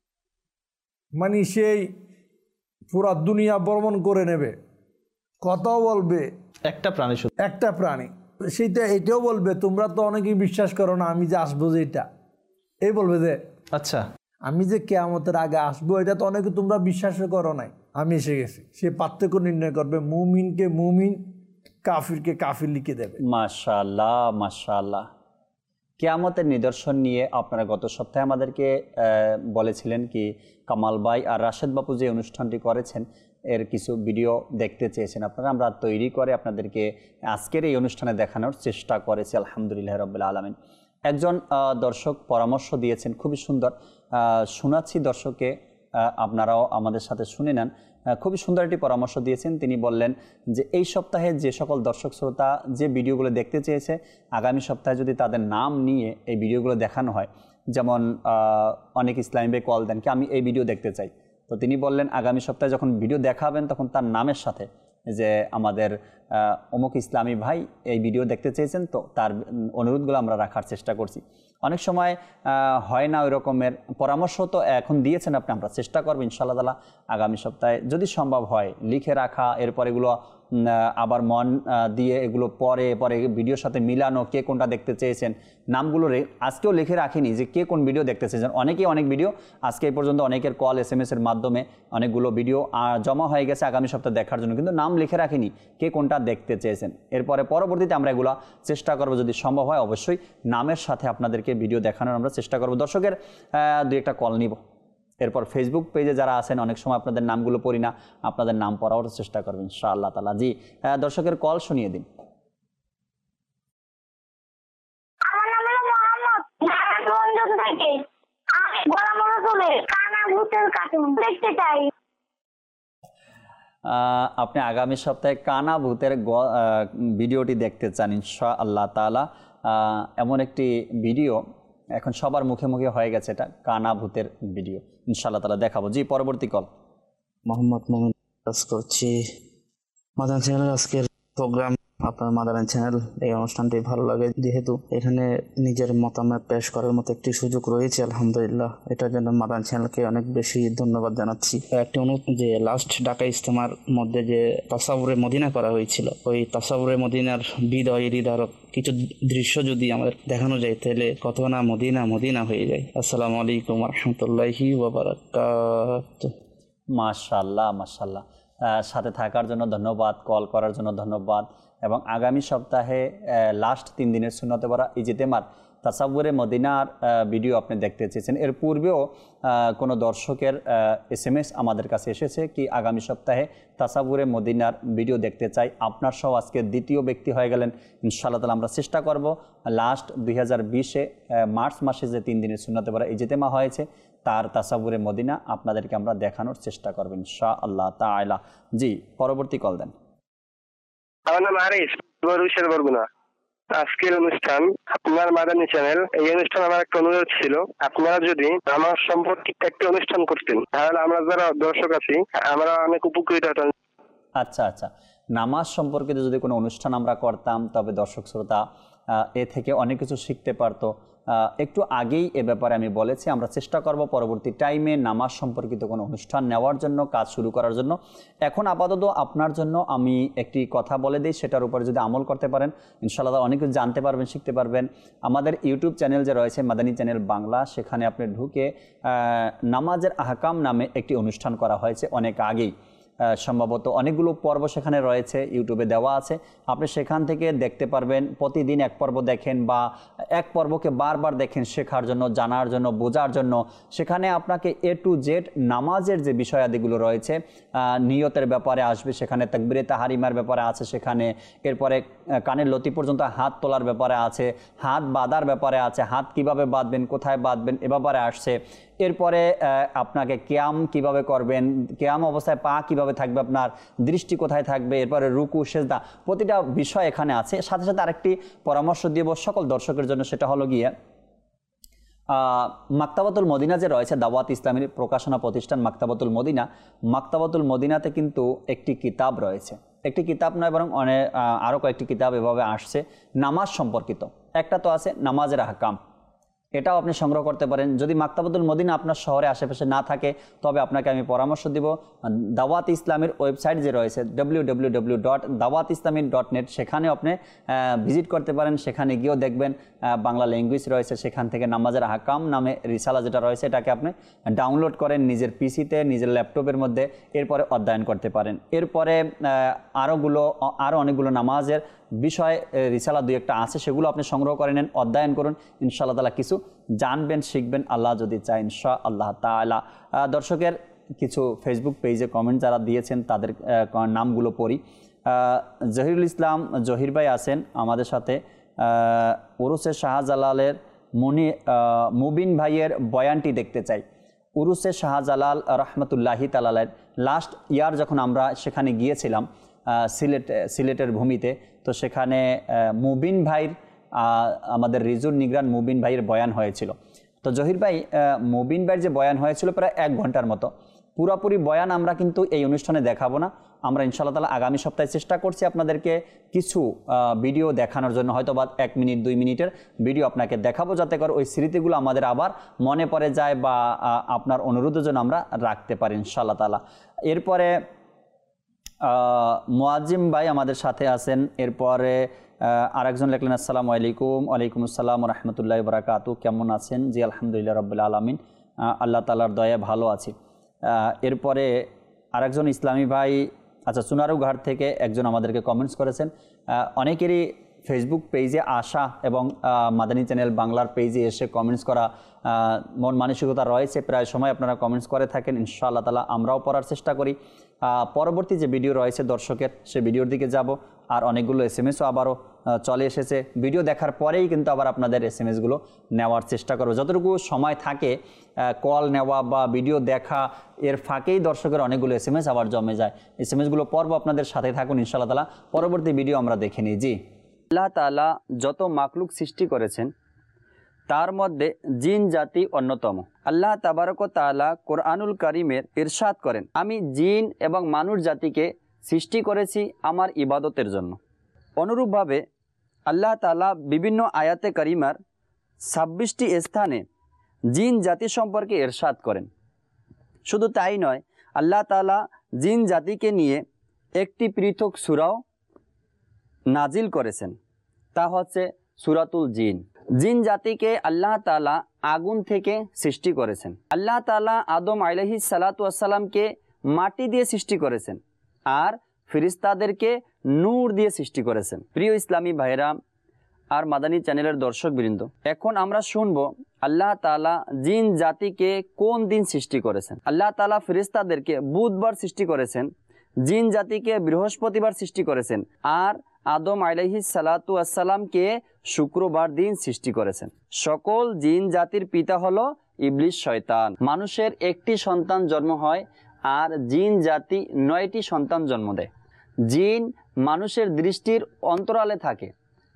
মানে সেই পুরা দুনিয়া ভ্রমণ করে নেবে। কথাও বলবে একটা প্রাণী, একটা প্রাণী, সেইটা এটাও বলবে তোমরা তো অনেকেই বিশ্বাস করো না আমি যে আসবো, যে এটা এই বলবে যে আচ্ছা আমি যে কিয়ামতের আগে আসবো এটা তো অনেকে তোমরা বিশ্বাস করো নাই, আমি এসে গেছি। সে পার্থক্য নির্ণয় করবে, মুমিনকে মুমিন, কাফিরকে কাফির লিখে দেবে। মাশাআল্লাহ, মাশাআল্লাহ। কিয়ামতের নিদর্শন নিয়ে আপনারা গত সপ্তাহে আমাদেরকে বলেছিলেন কি কামাল ভাই আর রাশেদ বাপু যে অনুষ্ঠানটি করেছেন এর কিছু ভিডিও দেখতে চেয়েছেন আপনারা, আমরা তৈরি করে আপনাদেরকে আজকের এই অনুষ্ঠানে দেখানোর চেষ্টা করেছি আলহামদুলিল্লাহ রাব্বিল আলামিন। একজন দর্শক পরামর্শ দিয়েছেন, খুবই সুন্দর, শোনাচ্ছি দর্শককে, আপনারাও আমাদের সাথে শুনে নেন। খুবই সুন্দর একটি পরামর্শ দিয়েছেন। তিনি বললেন যে এই সপ্তাহে যে সকল দর্শক শ্রোতা যে ভিডিওগুলো দেখতে চেয়েছে, আগামী সপ্তাহে যদি তাদের নাম নিয়ে এই ভিডিওগুলো দেখানো হয়, যেমন অনেক ইসলামী ভাই কল দেন কি আমি এই ভিডিও দেখতে চাই, তো তিনি বললেন আগামী সপ্তাহে যখন ভিডিও দেখাবেন তখন তার নামের সাথে যে আমাদের অমুক ইসলামী ভাই এই ভিডিও দেখতে চেয়েছেন, তো তার অনুরোধগুলো আমরা রাখার চেষ্টা করছি। অনেক সময় হয় না ওই রকমের পরামর্শ, তো এখন দিয়েছেন আপনি, আমরা চেষ্টা করবো ইনশাআল্লাহ তাআলা আগামী সপ্তাহে যদি সম্ভব হয় লিখে রাখা, এরপর এগুলো আবার মন দিয়ে এগুলো পরে ভিডিওর সাথে মিলানো, কে কোনটা দেখতে চেয়েছেন, নামগুলো আজকেও লিখে রাখিনি যে কে কোন ভিডিও দেখতে চেয়েছেন। অনেকেই অনেক ভিডিও আজকে এই পর্যন্ত অনেকের কল SMS এর মাধ্যমে অনেকগুলো ভিডিও জমা হয়ে গেছে আগামী সপ্তাহে দেখার জন্য, কিন্তু নাম লিখে রাখিনি কে কোনটা দেখতে চেয়েছেন। এরপরে পরবর্তীতে আমরা এগুলো চেষ্টা করব, যদি সম্ভব হয় অবশ্যই নামের সাথে আপনাদেরকে ভিডিও দেখানোর আমরা চেষ্টা করব। দর্শকের দুই একটা কল নিব, এরপর ফেসবুক পেজে যারা আছেন অনেক সময় আপনাদের নামগুলো পড়ি না, আপনাদের নাম পড়ার চেষ্টা করবেন ইনশাআল্লাহ তাআলা। জি, দর্শকের কল শুনিয়ে দিন। আমার নাম হলো মোহাম্মদ থেকে, আমি গোলাম রসুলের কানা ভূতের কার্টুন দেখতে চাই। আপনি আগামী সপ্তাহে কানা ভূতের ভিডিওটি দেখতে চান ইনশাআল্লাহ তাআলা। এমন একটি ভিডিও এখন সবার মুখে মুখে হয়ে গেছে, এটা কানা ভূতের ভিডিও, ইনশাআল্লাহ তাআলা দেখাবো। জি, পরবর্তী কল। মোহাম্মদ মুমিন কাজ করছি, মাদান চ্যানেল। আজকের প্রোগ্রাম আপনার মাদান চ্যানেল, এই অনুষ্ঠানটি ভালো লাগে যেহেতু এখানে নিজের মতামত পেশ করার মতো একটি সুযোগ রয়েছে আলহামদুলিল্লাহ, এটার জন্য মাদান চ্যানেলকে অনেক বেশি ধন্যবাদ জানাচ্ছি। একটি অনুরোধ, যে লাস্ট ঢাকা ইজতেমার মধ্যে যে তাসাউরে মদিনা করা হয়েছিল, ওই তাসাউরে মদিনার বিদায় হৃদয়ক কিছু দৃশ্য যদি আমাদের দেখানো যায় তাহলে কত না মদিনা মদিনা হয়ে যায়। আসসালামু আলাইকুম ওয়া রাহমাতুল্লাহি ওয়া বারাকাতুহু। মাশাআল্লাহ মাশাআল্লাহ, সাথে থাকার জন্য ধন্যবাদ, কল করার জন্য ধন্যবাদ। এবং আগামী সপ্তাহে লাস্ট 3 দিনের সুন্নতে পড়া ইজতেমার তাসাব্বুরে মদিনার ভিডিও আপনি দেখতে চেয়েছেন। এর পূর্বেও কোনো দর্শকের SMS আমাদের কাছে এসেছে কি আগামী সপ্তাহে তাসাব্বুরে মদিনার ভিডিও দেখতে চাই। আপনার সহ আজকে দ্বিতীয় ব্যক্তি হয়ে গেলেন। ইনশাআল্লাহ তাআলা আমরা চেষ্টা করব লাস্ট 2020-এ মার্চ মাসে যে 3 দিনের সুন্নতে পড়া ইজতেমা হয়েছে তার তাসাব্বুরে মদিনা আপনাদেরকে আমরা দেখানোর চেষ্টা করব ইনশাআল্লাহ তাআলা। জি, পরবর্তী কল দেন। আমার নাম আরিফ, বরিশাল বরগুনা। আজকের অনুষ্ঠান আপনার মাদানী চ্যানেল, এই অনুষ্ঠান আমার একটা অনুরোধ ছিল, আপনারা যদি আমার সম্পর্কে একটা অনুষ্ঠান করতেন তাহলে আমরা যারা দর্শক আছি আমরা অনেক উপকৃত হতাম। আচ্ছা আচ্ছা, নামাজ সম্পর্কিত যদি কোনো অনুষ্ঠান আমরা করতাম তবে দর্শক শ্রোতা এ থেকে অনেক কিছু শিখতে পারতো। একটু আগেই এ ব্যাপারে আমি বলেছি আমরা চেষ্টা করব পরবর্তী টাইমে নামাজ সম্পর্কিত কোনো অনুষ্ঠান নেওয়ার জন্য, কাজ শুরু করার জন্য। এখন আপাতত আপনার জন্য আমি একটি কথা বলে দিই, সেটার উপরে যদি আমল করতে পারেন ইনশাআল্লাহ অনেক কিছু জানতে পারবেন, শিখতে পারবেন। আমাদের ইউটিউব চ্যানেল যে রয়েছে মাদানী চ্যানেল বাংলা, সেখানে আপনি ঢুকে নামাজের আহকাম নামে একটি অনুষ্ঠান করা হয়েছে অনেক আগেই, সম্ভবত অনেকগুলো পর্ব সেখানে রয়েছে, ইউটিউবে দেওয়া আছে। আপনি সেখান থেকে দেখতে পারবেন, প্রতিদিন এক পর্ব দেখেন বা এক পর্বকে বারবার দেখেন শেখার জন্য, জানার জন্য, বোঝার জন্য। সেখানে আপনাকে A to Z নামাজের যে বিষয়াদিগুলো রয়েছে, নিয়তের ব্যাপারে আসবে, সেখানে তাকবীরে তাহারিমার ব্যাপারে আছে সেখানে, এরপরে কানের লতি পর্যন্ত হাত তোলার ব্যাপারে আছে, হাত বাঁধার ব্যাপারে আছে, হাত কিভাবে বাঁধবেন, কোথায় বাঁধবেন এ ব্যাপারে আসছে। এরপরে আপনাকে কিয়াম কিভাবে করবেন, কিয়াম অবস্থায় পা কিভাবে থাকবে, আপনার দৃষ্টি কোথায় থাকবে, এরপরে রুকু সেজদা, প্রতিটা বিষয় এখানে আছে। সাথে সাথে আরেকটি পরামর্শ দিব সকল দর্শকের জন্য, সেটা হলো গিয়ে মাকতাবাতুল মদিনা যে রয়েছে, দাওয়াত ইসলামীর প্রকাশনা প্রতিষ্ঠান মাকতাবাতুল মদিনা, মাকতাবাতুল মদিনাতে কিন্তু একটি কিতাব রয়েছে। একটি কিতাব নয় বরং আরও কয়েকটি কিতাব এভাবে আসছে নামাজ সম্পর্কিত। একটা তো আছে নামাজের আহকাম, এটাও আপনি সংগ্রহ করতে পারেন। যদি মাকতাবাতুল মদিনা আপনার শহরে আশেপাশে না থাকে তবে আপনাকে আমি পরামর্শ দিব দাওয়াত ইসলামের ওয়েবসাইট যে রয়েছে www.dawatislami.net, সেখানে আপনি ভিজিট করতে পারেন। সেখানে গিয়েও দেখবেন বাংলা ল্যাঙ্গুয়েজ রয়েছে, সেখান থেকে নামাজের আহকাম নামে রিসালা যেটা রয়েছে এটাকে আপনি ডাউনলোড করেন নিজের পিসিতে, নিজের ল্যাপটপের মধ্যে, এরপরে অধ্যয়ন করতে পারেন। এরপরে আরও অনেকগুলো নামাজের বিষয় রিসালা 2-1টা আছে, সেগুলো আপনি সংগ্রহ করে নেন, অধ্যয়ন করুন। ইনশাআল্লাহ তাআলা কিছু জানবেন, শিখবেন, আল্লাহ যদি চায় ইনশাআল্লাহ তাআলা। দর্শকের কিছু ফেসবুক পেজে কমেন্ট যারা দিয়েছেন তাদের নামগুলো পড়ি। জহিরুল ইসলাম জহির ভাই আছেন আমাদের সাথে। উরুসে শাহজালালের মুবিন ভাইয়ের বয়ানটি দেখতে চাই। উরুসে শাহজালাল রহমতুল্লাহি তাআলার লাস্ট ইয়ার যখন আমরা সেখানে গিয়েছিলাম সিলেটের ভূমিতে, তো সেখানে মুবিন ভাইয়ের আমাদের রিজুর নিগরান মুবিন ভাইয়ের বয়ান হয়েছিল। তো জহির ভাই, মুবিন ভাইয়ের যে বয়ান হয়েছিল প্রায় 1 ঘন্টার মতো, পুরোপুরি বয়ান আমরা কিন্তু এই অনুষ্ঠানে দেখাবো না। আমরা ইনশাআল্লাহ তাআলা আগামী সপ্তাহে চেষ্টা করছি আপনাদেরকে কিছু ভিডিও দেখানোর জন্য, হয়তো বা 1 মিনিট 2 মিনিটের ভিডিও আপনাকে দেখাবো, যাতে করে ওই স্মৃতিগুলো আমাদের আবার মনে পড়ে যায় বা আপনার অনুরোধের জন্য আমরা রাখতে পারি ইনশাআল্লাহ তাআলা। এরপরে মুয়াজ্জিম ভাই আমাদের সাথে আছেন। এরপরে আরেকজন লিখলেন আসসালামু আলাইকুম। ওয়ালাইকুম আসসালাম ওয়া রাহমাতুল্লাহি ওয়া বারাকাতুহু। কেমন আছেন? জি আলহামদুলিল্লাহ রাব্বিল আলামিন, আল্লাহ তাআলার দয়ায় ভালো আছি। এরপরে আরেকজন ইসলামী ভাই, আচ্ছা চুনারুঘাট থেকে একজন আমাদেরকে কমেন্টস করেছেন। অনেকেরই ফেসবুক পেজে আসা এবং মাদানী চ্যানেল বাংলার পেজে এসে কমেন্টস করা মন মানসিকতা রয়েছে, প্রায় সময় আপনারা কমেন্টস করে থাকেন। ইনশাআল্লাহ তাআলা আমরাও পড়ার চেষ্টা করি। পরবর্তী যে ভিডিও রয়েছে দর্শকের, সে ভিডিওর দিকে যাব। আর অনেকগুলো SMS ও আবারও চলে এসেছে, ভিডিও দেখার পরেই কিন্তু আবার আপনাদের SMSগুলো নেওয়ার চেষ্টা করব। যতটুকু সময় থাকে কল নেওয়া বা ভিডিও দেখা, এর ফাঁকেই দর্শকের অনেকগুলো SMS আবার জমে যায়। SMSগুলো পর্ব আপনাদের সাথে থাকুন ইনশাআল্লাহ তাআলা। পরবর্তী ভিডিও আমরা দেখে নিই। জি, আল্লাহ তাআলা যত মাখলুক সৃষ্টি করেছেন তার মধ্যে জিন জাতি অন্যতম। আল্লাহ তাবারক ওয়া তাআলা কোরআনুল কারীমের ইরশাদ করেন, আমি জিন এবং মানুষ জাতিকে সৃষ্টি করেছি আমার ইবাদতের জন্য। অনুরূপভাবে আল্লাহ তাআলা বিভিন্ন আয়াতে কারিমার 26টি স্থানে জিন জাতি সম্পর্কে ইরশাদ করেন। শুধু তাই নয়, আল্লাহ তাআলা জিন জাতিকে নিয়ে একটি পৃথক সূরাও নাজিল করেছেন, তা হচ্ছে সূরাতুল জিন। জিন জাতিকে আল্লাহ তাআলা আগুন থেকে সৃষ্টি করেছেন। আল্লাহ তাআলা আদম আলাইহিস সালাতু ওয়াস সালামকে মাটি দিয়ে সৃষ্টি করেছেন আর ফেরেশতাদেরকে নূর দিয়ে সৃষ্টি করেছেন। প্রিয় ইসলামী ভাইরা আর মাদানী চ্যানেলের দর্শকবৃন্দ, এখন আমরা শুনবো আল্লাহ তাআলা জিন জাতিকে কোন দিন সৃষ্টি করেছেন। আল্লাহ তাআলা ফেরেশতাদেরকে বুধবার সৃষ্টি করেছেন, জিন জাতিকে বৃহস্পতিবার সৃষ্টি করেছেন, আর আদম আলাইহিস সালাতু আসসালামকে শুক্রবার দিন সৃষ্টি করেছেন। সকল জিন জাতির পিতা হলো ইবলিস শয়তান। মানুষের একটি সন্তান জন্ম হয় আর জিন জাতি 9টি সন্তান জন্ম দেয়। জিন মানুষের দৃষ্টির অন্তরালে থাকে।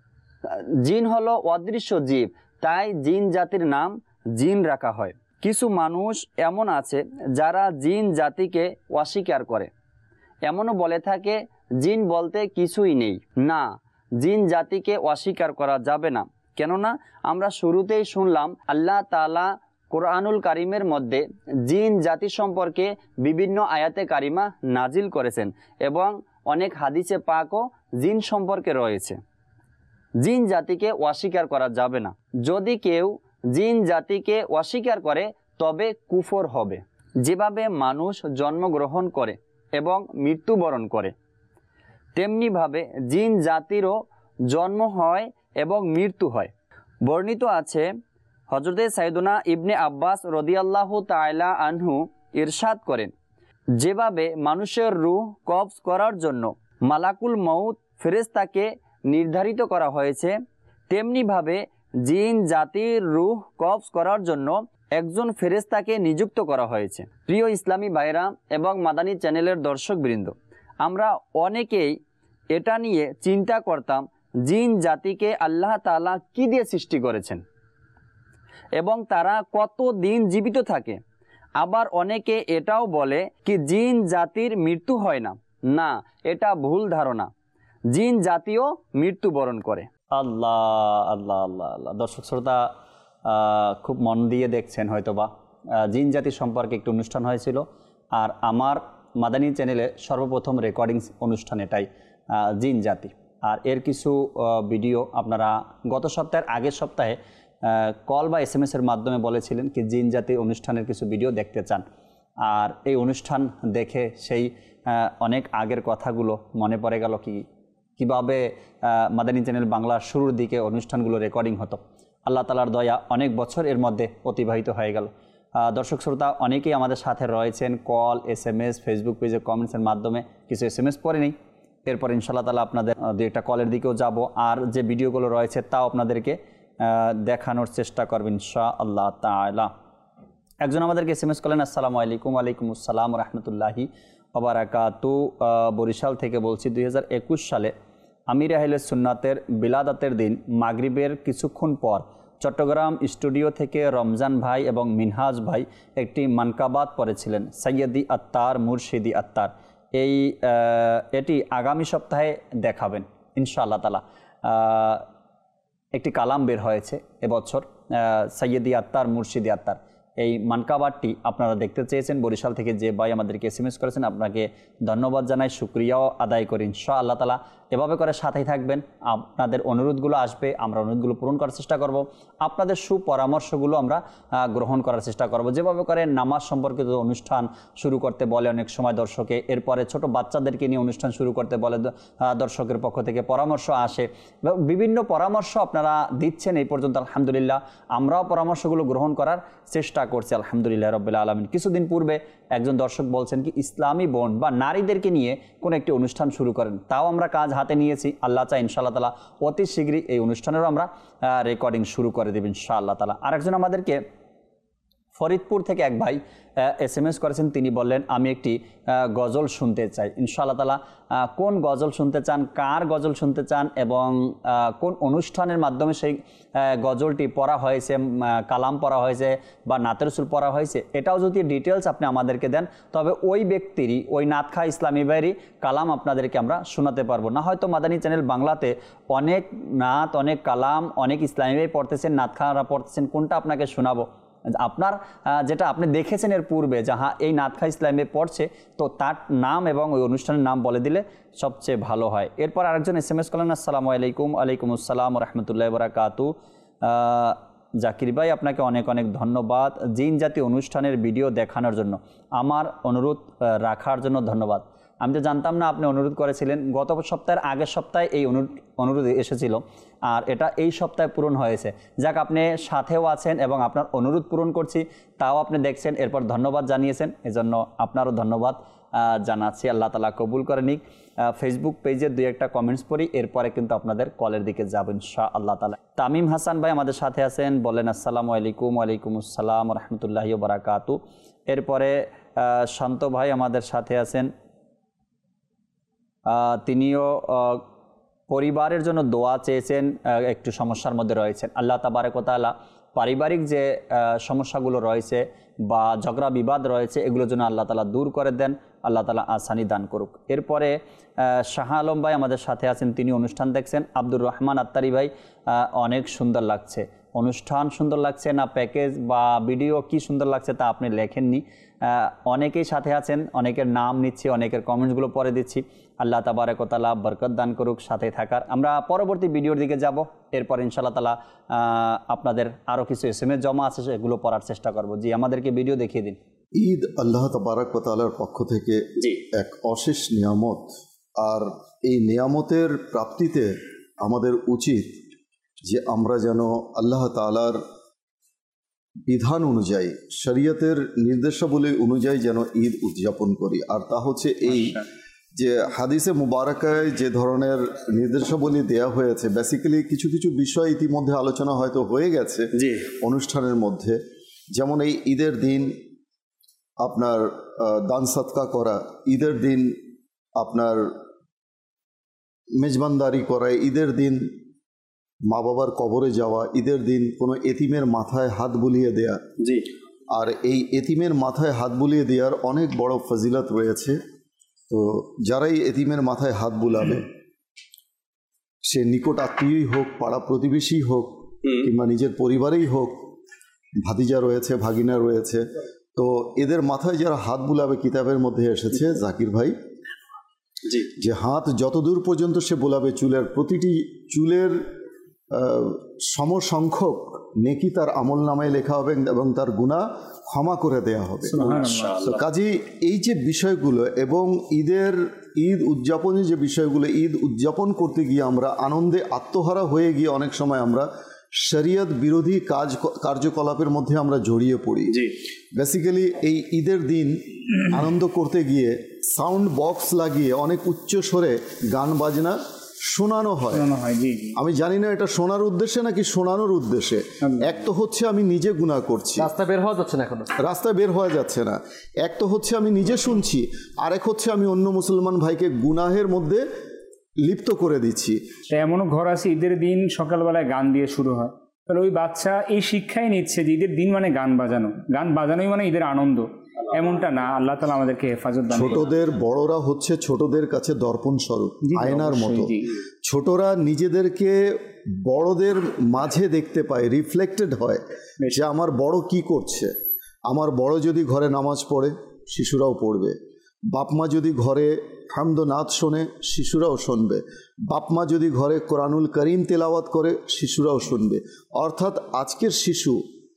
জিন হলো অদৃশ্য জীব, তাই জিন জাতির নাম জিন রাখা হয়। কিছু মানুষ এমন আছে যারা জিন জাতিকে অস্বীকার করে, এমনও বলে থাকে জিন বলতে কিছুই নেই। না, জিন জাতিকে অস্বীকার করা যাবে না, কেননা আমরা শুরুতেই শুনলাম আল্লাহ তাআলা কোরআনুল কারিমের মধ্যে জিন জাতি সম্পর্কে বিভিন্ন আয়াতে কারিমা নাজিল করেছেন এবং অনেক হাদিসে পাকও জিন সম্পর্কে রয়েছে। জিন জাতিকে অস্বীকার করা যাবে না। যদি কেউ জিন জাতিকে অস্বীকার করে তবে কুফর হবে। যেভাবে মানুষ জন্মগ্রহণ করে এবং মৃত্যুবরণ করে, তেমনিভাবে জিন জাতিরও জন্ম হয় এবং মৃত্যু হয়। বর্ণিত আছে হযরতে সাইয়েদুনা ইবনে আব্বাস রাদিয়াল্লাহু তাআলা আনহু ইরশাদ করেন, যেভাবে মানুষের রূহ কবজ করার জন্য মালাকুল মউত ফেরেশতাকে নির্ধারিত করা হয়েছে, তেমনিভাবে জিন জাতির রূহ কবজ করার জন্য একজন ফেরেশতাকে নিযুক্ত করা হয়েছে। প্রিয় ইসলামী ভাইরা এবং মাদানী চ্যানেলের দর্শকবৃন্দ, আমরা অনেকেই এটা নিয়ে চিন্তা করতাম জিন জাতিকে আল্লাহ তাআলা কি দিয়ে সৃষ্টি করেছেন এবং তারা কত দিন জীবিত থাকে। আবার অনেকে এটাও বলে কি জিন জাতির মৃত্যু হয় না। না, এটা ভুল ধারণা। জিন জাতিও মৃত্যুবরণ করে। আল্লাহ আল্লাহ আল্লাহ আল্লাহ। দর্শক শ্রোতা খুব মন দিয়ে দেখছেন হয়তোবা, জিন জাতি সম্পর্কে একটি অনুষ্ঠান হয়েছিল, আর আমার মাদানী চ্যানেলে সর্বপ্রথম রেকর্ডিংস অনুষ্ঠান এটাই, জিন জাতি। আর এর কিছু ভিডিও আপনারা গত সপ্তাহের আগের সপ্তাহে কল বা SMS এর মাধ্যমে বলেছিলেন কি জিন জাতি অনুষ্ঠানের কিছু ভিডিও দেখতে চান। আর এই অনুষ্ঠান দেখে সেই অনেক আগের কথাগুলো মনে পড়ে গেল, কীভাবে মাদানী চ্যানেল বাংলার শুরুর দিকে অনুষ্ঠানগুলো রেকর্ডিং হতো। আল্লাহ তাআলার দয়া, অনেক বছর এর মধ্যে অতিবাহিত হয়ে গেল। দর্শক শ্রোতা অনেকেই আমাদের সাথে রয়েছেন, কল, SMS, ফেসবুক পেজে কমেন্টসের মাধ্যমে। কিছু SMS পড়ে নেই, এরপর ইনশাআল্লাহ তাআলা আপনাদের দু একটা কলের দিকেও যাব, আর যে ভিডিওগুলো রয়েছে তাও আপনাদেরকে দেখানোর চেষ্টা করবেন ইনশাআল্লাহ তাআলা। একজন আমাদেরকে SMS করলেন, আসসালামু আলাইকুম। ওয়ালাইকুম আসসালাম রাহমাতুল্লাহি ওয়া বারাকাতু। বরিশাল থেকে বলছি, 2021 সালে আমির আহলে সুন্নাতের বিলাদাতের দিন মাগরিবের কিছুক্ষণ পর চট্টগ্রাম স্টুডিও থেকে রমজান ভাই এবং মিনহাজ ভাই একটি মানকাবাত পড়েছিলেন, সৈয়দি আত্তার, মুর্শিদি আত্তার। এটি আগামী সপ্তাহে দেখাবেন ইনশাআল্লাহ তাআলা। একটি কালাম বের হয়েছে এবছর, সৈয়দি আত্তার, মুর্শিদি আত্তার। এই মানকাবাতটি আপনারা দেখতে চেয়েছেন। বরিশাল থেকে যে ভাই আমাদেরকে SMS করেছেন, আপনাকে ধন্যবাদ জানাই, শুকরিয়াও আদায় করি ইনশাআল্লাহ তাআলা। এভাবে করে সাথেই থাকবেন, আপনাদের অনুরোধগুলো আসবে, আমরা অনুরোধগুলো পূরণ করার চেষ্টা করব, আপনাদের সুপরামর্শগুলো আমরা গ্রহণ করার চেষ্টা করব। যেভাবে করে নামাজ সম্পর্কিত অনুষ্ঠান শুরু করতে বলে অনেক সময় দর্শকে, এরপরে ছোট বাচ্চাদেরকে নিয়ে অনুষ্ঠান শুরু করতে বলে দর্শকের পক্ষ থেকে পরামর্শ আসে, বিভিন্ন পরামর্শ আপনারা দিচ্ছেন এই পর্যন্ত আলহামদুলিল্লাহ। আমরাও পরামর্শগুলো গ্রহণ করার চেষ্টা করছি আলহামদুলিল্লাহ রাব্বিল আলামিন। কিছুদিন পূর্বে একজন দর্শক বলছেন কি ইসলামী বোন বা নারীদেরকে নিয়ে কোন একটি অনুষ্ঠান শুরু করেন, তাও আমরা কাজ হাতে নিয়েছি। আল্লাহ চাই ইনশাআল্লাহ তাআলা অতি শীঘ্রই এই অনুষ্ঠানেরও আমরা রেকর্ডিং শুরু করে দেব ইনশাআল্লাহ তাআলা। আরেকজন আমাদেরকে ফরিদপুর থেকে এক ভাই SMS করেছেন, তিনি বললেন আমি একটি গজল শুনতে চাই। ইনশাআল্লাহ তাআলা কোন গজল শুনতে চান, কার গজল শুনতে চান এবং কোন অনুষ্ঠানের মাধ্যমে সেই গজলটি পড়া হয়েছে, কালাম পড়া হয়েছে বা নাতে রাসূল পড়া হয়েছে, এটাও যদি ডিটেলস আপনি আমাদেরকে দেন, তবে ওই ব্যক্তিরই, ওই নাতখা ইসলামী ভাইয়েরই কালাম আপনাদেরকে আমরা শোনাতে পারবো। না হয়তো মাদানী চ্যানেল বাংলাতে অনেক নাত, অনেক কালাম, অনেক ইসলামী ভাই পড়তেছেন, নাতখারা পড়তেছেন, কোনটা আপনাকে শোনাবো? আপনার যেটা আপনি দেখেছেন এর পূর্বে যাহা এই নাতখা ইসলামে পড়ছে, তো তার নাম এবং ওই অনুষ্ঠানের নাম বলে দিলে সবচেয়ে ভালো হয়। এরপর আরেকজন SMS করলেন, আসসালামু আলাইকুম। ওয়ালাইকুম আসসালাম রাহমাতুল্লাহি ওয়া বারাকাতু। জাকির ভাই, আপনাকে অনেক অনেক ধন্যবাদ জিন জাতীয় অনুষ্ঠানের ভিডিও দেখানোর জন্য, আমার অনুরোধ রাখার জন্য ধন্যবাদ। আমি তো জানতাম না আপনি অনুরোধ করেছিলেন। গত সপ্তাহের আগের সপ্তাহে এই অনুরোধ এসেছিল, আর এটা এই সপ্তাহে পূরণ হয়েছে। যাক, আপনি সাথেও আছেন এবং আপনার অনুরোধ পূরণ করছি, তাও আপনি দেখছেন, এরপর ধন্যবাদ জানিয়েছেন, এজন্য আপনারও ধন্যবাদ জানাচ্ছি। আল্লাহ তাআলা কবুল করে নিক। ফেসবুক পেজে 2-1টা কমেন্টস পড়ি, এরপরে কিন্তু আপনাদের কলের দিকে যাব ইনশাআল্লাহ তাআলা। তামিম হাসান ভাই আমাদের সাথে আছেন, বলেন আসসালামু আলাইকুম। ওয়ালাইকুম আসসালাম ওয়া রাহমাতুল্লাহি ওয়া বারাকাতু। এরপরে শান্ত ভাই আমাদের সাথে আছেন, তিনিও পরিবারের জন্য দোয়া চেয়েছেন, একটু সমস্যার মধ্যে রয়েছেন। আল্লাহ তাবারক ওয়া তাআলা পারিবারিক যে সমস্যাগুলো রয়েছে বা ঝগড়া বিবাদ রয়েছে, এগুলোর জন্য আল্লাহ তাআলা দূর করে দেন, আল্লাহ তাআলা আসানি দান করুক। এরপরে শাহ আলম ভাই আমাদের সাথে আছেন, তিনি অনুষ্ঠান দেখছেন। আব্দুর রহমান আত্তারি ভাই, অনেক সুন্দর লাগছে, অনুষ্ঠান সুন্দর লাগছে না প্যাকেজ বা ভিডিও কি সুন্দর লাগছে তা আপনি লেখেননি। অনেকেই সাথে আছেন, অনেকের নাম নিচ্ছি, অনেকের কমেন্টসগুলো পরে দিচ্ছি। আল্লাহ তাবারক ওয়া তাআলা বরকত দান করুক সাথে থাকার। আমরা পরবর্তী ভিডিওর দিকে যাব, এরপর ইনশাআল্লাহ তাআলা আপনাদের আরও কিছু SMS জমা আছে, সেগুলো পড়ার চেষ্টা করব। জি, আমাদেরকে ভিডিও দেখিয়ে দিন। ঈদ আল্লাহ তাবারক ওয়া তাআলার পক্ষ থেকে এক অশেষ নিয়ামত, আর এই নিয়ামতের প্রাপ্তিতে আমাদের উচিত যে আমরা যেন আল্লাহ তাআলার বিধান অনুযায়ী, শরীয়তের নির্দেশাবলী অনুযায়ী যেন ঈদ উদযাপন করি। আর তা হচ্ছে এই যে হাদিসে মুবারাকায় যে ধরনের নির্দেশাবলী দেয়া হয়েছে, বেসিক্যালি কিছু কিছু বিষয় ইতিমধ্যে আলোচনা হয়তো হয়ে গেছে অনুষ্ঠানের মধ্যে, যেমন এই ঈদের দিন আপনার দান সদকা করা, ঈদের দিন আপনার মেজবানদারি করা, ঈদের দিন মা বাবার কবরে যাওয়া, ঈদের দিন কোনো এতিমের মাথায় হাত বুলিয়ে দেয়া। জি, আর এই এতিমের মাথায় হাত বুলিয়ে দেওয়ার অনেক বড় ফজিলত রয়েছে। তো যারাই এতিমের মাথায় হাত বুলাবে, সে নিকট আত্মীয়ই হোক, পাড়া প্রতিবেশী হোক, কিংবা নিজের পরিবারেই হোক, ভাতিজা রয়েছে, ভাগিনা রয়েছে, তো এদের মাথায় যারা হাত বুলাবে, কিতাবের মধ্যে এসেছে জাকির ভাই যে হাত যতদূর পর্যন্ত সে বোলাবে, চুলের প্রতিটি চুলের সমসংখ্যক নেকি তার আমল নামায় লেখা হবে এবং তার গুনাহ ক্ষমা করে দেয়া হবে। তো কাজেই এই যে বিষয়গুলো এবং ঈদ উদযাপনের যে বিষয়গুলো, ঈদ উদযাপন করতে গিয়ে আমরা আনন্দে আত্মহারা হয়ে গিয়ে অনেক সময় আমরা শরীয়ত বিরোধী কার্যকলাপের মধ্যে আমরা জড়িয়ে পড়ি। বেসিক্যালি এই ঈদের দিন আনন্দ করতে গিয়ে সাউন্ড বক্স লাগিয়ে অনেক উচ্চ স্বরে গান বাজনা শোনানো হয়। আমি জানি না এটা শোনার উদ্দেশ্যে নাকি শোনানোর উদ্দেশ্যে। এক তো হচ্ছে আমি নিজে গুনাহ করছি, রাস্তায় বের হওয়া যাচ্ছে না, এখন রাস্তায় বের হওয়া যাচ্ছে না। এক তো হচ্ছে আমি নিজে শুনছি, আরেক হচ্ছে আমি অন্য মুসলমান ভাইকে গুনাহের মধ্যে লিপ্ত করে দিচ্ছি। এমনও ঘর আছে ঈদের দিন সকালবেলায় গান দিয়ে শুরু হয়, তাহলে ওই বাচ্চা এই শিক্ষাই নিচ্ছে যে ঈদের দিন মানে গান বাজানো, গান বাজানোই মানে ঈদের আনন্দ। এমনটা না, আল্লাহ তাআলা আমাদেরকে হেফাজত দান। ছোটদের বড়রা হচ্ছে ছোটদের কাছে দর্পণ স্বরূপ, আয়নার মতো। ছোটরা নিজেদেরকে বড়দের মাঝে দেখতে পায়, রিফ্লেক্টেড হয় যে আমার বড় কি করছে। আমার বড় যদি ঘরে নামাজ পড়ে, শিশুরাও পড়বে। বাপমা যদি ঘরে হামদ নাত শোনে, শিশুরাও শুনবে। বাপমা যদি ঘরে কোরআনুল করিম তেলাওয়াত করে, শিশুরাও শুনবে। অর্থাৎ আজকের শিশু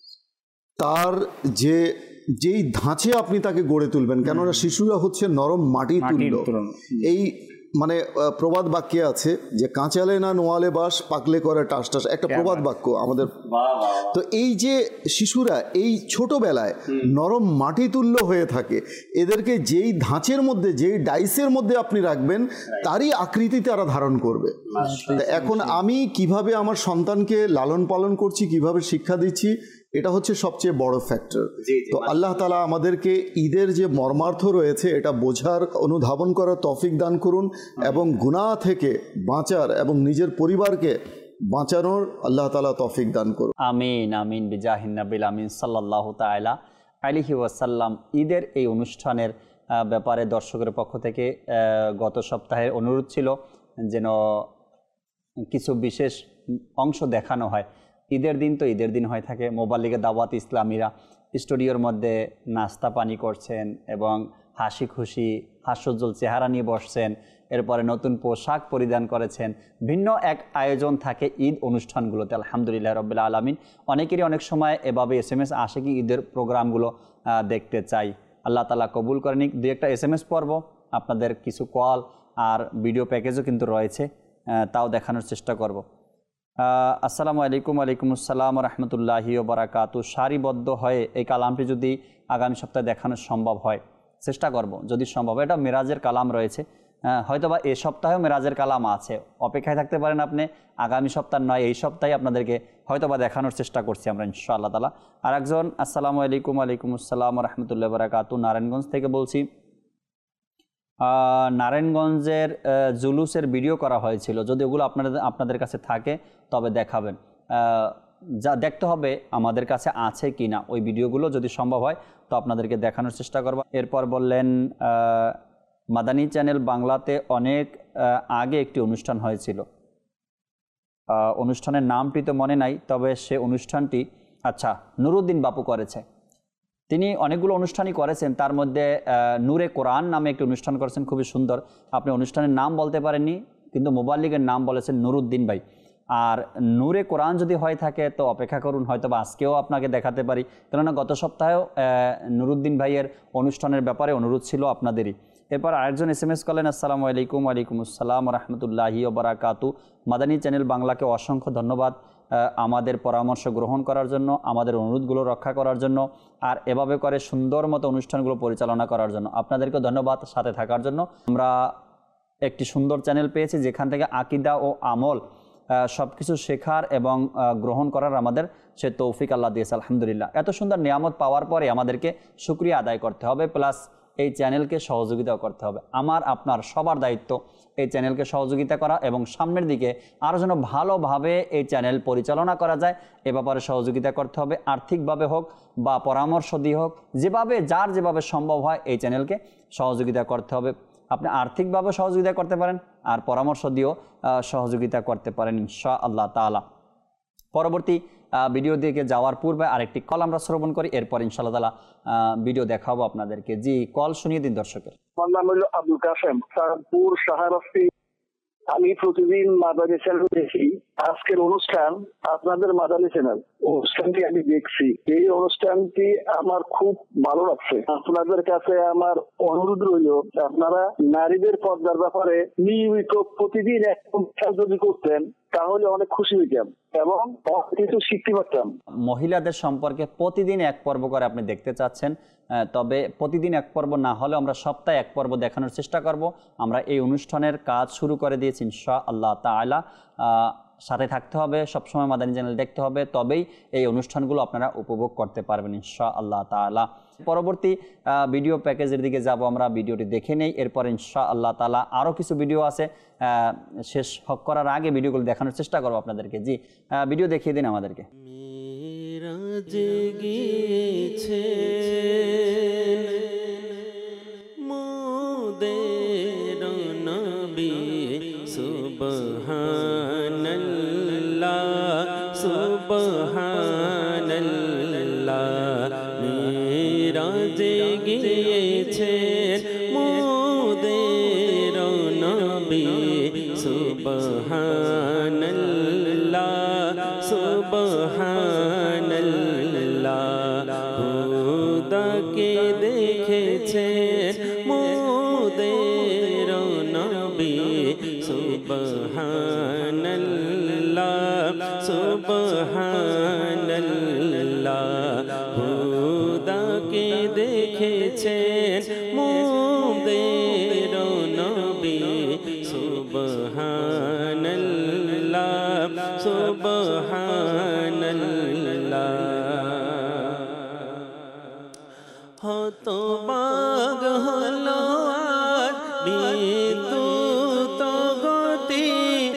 তার যেই ধাঁচে আপনি তাকে গড়ে তুলবেন, কেননা শিশুরা হচ্ছে নরম মাটি তুল্য। এই মানে প্রবাদ বাক্যে আছে যে কাঁচালে না নোয়ালে বাস, পাকলে করে টাস টাস, একটা প্রবাদ বাক্য আমাদের। তো এই যে শিশুরা এই ছোটবেলায় নরম মাটি তুল্য হয়ে থাকে, এদেরকে যেই ধাঁচের মধ্যে, যেই ডাইসের মধ্যে আপনি রাখবেন, তারই আকৃতি তারা ধারণ করবে। এখন আমি কিভাবে আমার সন্তানকে লালন পালন করছি, কিভাবে শিক্ষা দিচ্ছি, এটা হচ্ছে সবচেয়ে বড় ফ্যাক্টর। তো আল্লাহ তাআলা আমাদেরকে ঈদের যে মর্মার্থ রয়েছে এটা বোঝার, অনুধাবন করার তৌফিক দান করুন এবং গুনাহ থেকে বাঁচার এবং নিজের পরিবারকে বাঁচানোর আল্লাহ তাআলা তৌফিক দান করুন। আমিন আমিন বিজাহিন নবিল আমিন সাল্লাল্লাহু তাআলা আলাইহি ওয়াসাল্লাম। ঈদের এই অনুষ্ঠানের ব্যাপারে দর্শকের পক্ষ থেকে গত সপ্তাহের অনুরোধ ছিল যেন কিছু বিশেষ অংশ দেখানো হয়। ঈদের দিন তো ঈদের দিন হয়ে থাকে, মোবাল্লিগে দাওয়াত ইসলামীরা স্টুডিওর মধ্যে নাস্তা পানি করছেন এবং হাসি খুশি হাস্যোজ্জ্বল চেহারা নিয়ে বসছেন, এরপরে নতুন পোশাক পরিধান করেছেন। ভিন্ন এক আয়োজন থাকে ঈদ অনুষ্ঠানগুলোতে। আলহামদুলিল্লাহ রাব্বিল আলামিন। অনেকেরই অনেক সময় এভাবে SMS আসে কি ঈদের প্রোগ্রামগুলো দেখতে চাই। আল্লাহ তাআলা কবুল করে নিক। দুই একটা SMS পর্ব, আপনাদের কিছু কল আর ভিডিও প্যাকেজও কিন্তু রয়েছে, তাও দেখানোর চেষ্টা করব। আসসালামু আলাইকুম। ওয়ালাইকুম আসসালাম রহমতুল্লাহি ওয়া বারাকাতু। সারিবদ্ধ হয়ে এই কালামটি যদি আগামী সপ্তাহে দেখানো সম্ভব হয় চেষ্টা করব, যদি সম্ভব। এটা মিরাজের কালাম রয়েছে, হয়তোবা এই সপ্তাহেও মিরাজের কালাম আছে, অপেক্ষায় থাকতে পারেন আপনি। আগামী সপ্তাহ নয়, এই সপ্তাহে আপনাদেরকে হয়তোবা দেখানোর চেষ্টা করছি আমরা ইনশাআল্লাহ তাআলা। আর একজন আসসালামু আলাইকুম। ওয়ালাইকুম আসসালাম রহমতুল্লাহি ওয়া বারাকাতু। নারায়ণগঞ্জ থেকে বলছি। নারায়ণগঞ্জের জুলুসের ভিডিও করা হয়েছিল, যদি ওগুলো আপনাদের কাছে থাকে তবে দেখাবেন। যা দেখতে হবে আমাদের কাছে আছে কি না ওই ভিডিওগুলো, যদি সম্ভব হয় তো আপনাদেরকে দেখানোর চেষ্টা করব। এরপর বললেন মাদানী চ্যানেল বাংলাতে অনেক আগে একটি অনুষ্ঠান হয়েছিল, অনুষ্ঠানের নামটি তো মনে নাই, তবে সে অনুষ্ঠানটি আচ্ছা নুরুদ্দিন বাপু করেছে। তিনি অনেকগুলো অনুষ্ঠানই করেছেন, তার মধ্যে নূরে কোরআন নামে একটি অনুষ্ঠান করেছেন, খুবই সুন্দর। আপনি অনুষ্ঠানের নাম বলতে পারেননি, কিন্তু মোবাল্লিগের নাম বলেছেন নুরুদ্দিন ভাই। আর নূরে কোরআন যদি হয়ে থাকে তো অপেক্ষা করুন, হয়তো বা আজকেও আপনাকে দেখাতে পারি, কেননা গত সপ্তাহেও নুরুদ্দিন ভাইয়ের অনুষ্ঠানের ব্যাপারে অনুরোধ ছিল আপনাদেরই। এরপর আরেকজন SMS করলেন আসসালামু আলাইকুম। ওয়ালাইকুম আসসালাম রহমতুল্লাহি ওয়া বারাকাতু। মাদানী চ্যানেল বাংলাকে অসংখ্য ধন্যবাদ আমাদের পরামর্শ গ্রহণ করার জন্য, আমাদের অনুরোধগুলো রক্ষা করার জন্য, আর এভাবে করে সুন্দর মতো অনুষ্ঠানগুলো পরিচালনা করার জন্য আপনাদেরকে ধন্যবাদ, সাথে থাকার জন্য। আমরা একটি সুন্দর চ্যানেল পেয়েছি যেখান থেকে আকীদা ও আমল সব কিছু শেখার এবং গ্রহণ করার আমাদের সে তৌফিক আল্লাহ দিয়েছে আলহামদুলিল্লাহ। এত সুন্দর নিয়ামত পাওয়ার পরে আমাদেরকে শুকরিয়া আদায় করতে হবে, প্লাস এই চ্যানেলকে সহযোগিতা করতে হবে। আমার আপনার সবার দায়িত্ব এই চ্যানেলকে সহযোগিতা করা এবং সামনের দিকে আরও যেন ভালোভাবে এই চ্যানেল পরিচালনা করা যায় এ ব্যাপারে সহযোগিতা করতে হবে। আর্থিকভাবে হোক বা পরামর্শ দিয়ে হোক, যেভাবে যার যেভাবে সম্ভব হয় এই চ্যানেলকে সহযোগিতা করতে হবে। আপনি আর্থিকভাবে সহযোগিতা করতে পারেন আর পরামর্শ দিয়েও সহযোগিতা করতে পারেন ইনশাআল্লাহ তাআলা। পরবর্তী ভিডিও দিকে যাওয়ার পূর্বে আরেকটি কল আমরা শ্রবণ করি, এরপর ইনশাআল্লাহ তাআলা ভিডিও দেখাবো আপনাদেরকে। জি, কল শুনিয়ে দিন দর্শকের। আমার নাম হলো আব্দুল কাসেম, সারপুর শাহরাস্তি। আমি প্রতিদিন মাদানী চ্যানেল দেখি। আজকের অনুষ্ঠান আপনাদের মাদানী চ্যানেল অনুষ্ঠানটি আমি দেখছি। এই অনুষ্ঠানটি আমার খুব ভালো লাগছে। আপনাদের কাছে আমার অনুরোধ রইল, আপনারা নারীদের পর্দার ব্যাপারে নিয়মিত প্রতিদিন এক অনুষ্ঠান যদি করতেন তাহলে অনেক খুশি হইতাম এবং কিছু শিখতে পারতাম। মহিলাদের সম্পর্কে প্রতিদিন এক পর্ব করে আপনি দেখতে চাচ্ছেন, তবে প্রতিদিন এক পর্ব না হলেও আমরা সপ্তাহে এক পর্ব দেখানোর চেষ্টা করব। আমরা এই অনুষ্ঠানের কাজ শুরু করে দিয়েছি ইনশাআল্লাহ তাআলা। সাথে থাকতে হবে, সবসময় মাদানী চ্যানেল দেখতে হবে, তবেই এই অনুষ্ঠানগুলো আপনারা উপভোগ করতে পারবেন ইনশাআল্লাহ তাআলা। পরবর্তী ভিডিও প্যাকেজের দিকে যাব আমরা, ভিডিওটি দেখে নেই, এরপর ইনশাআল্লাহ তাআলা আরও কিছু ভিডিও আছে, শেষ হক করার আগে ভিডিওগুলো দেখানোর চেষ্টা করবো আপনাদেরকে। জি, ভিডিও দেখিয়ে দিন আমাদেরকে।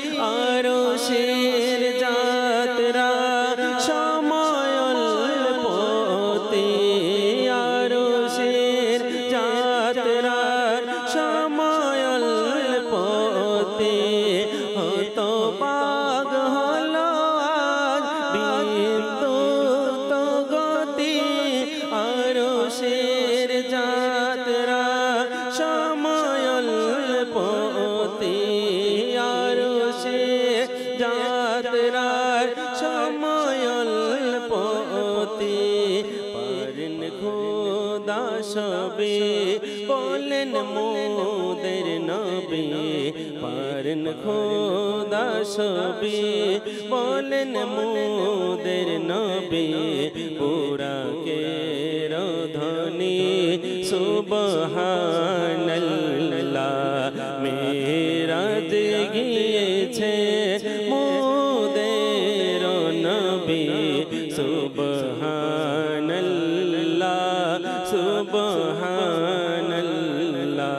আরশের যাত্রা সময় অল্প অল্পতে পারেন খোদা সবে বলেন মোদের নবী পারেন খোদা সবে বলেন মোদের নবী পুরাকে রধনী সুবহানাল্লাহ মেরাজ গিয়েছে মোদের নবী সুবহানাল্লাহ সুবহানাল্লাহ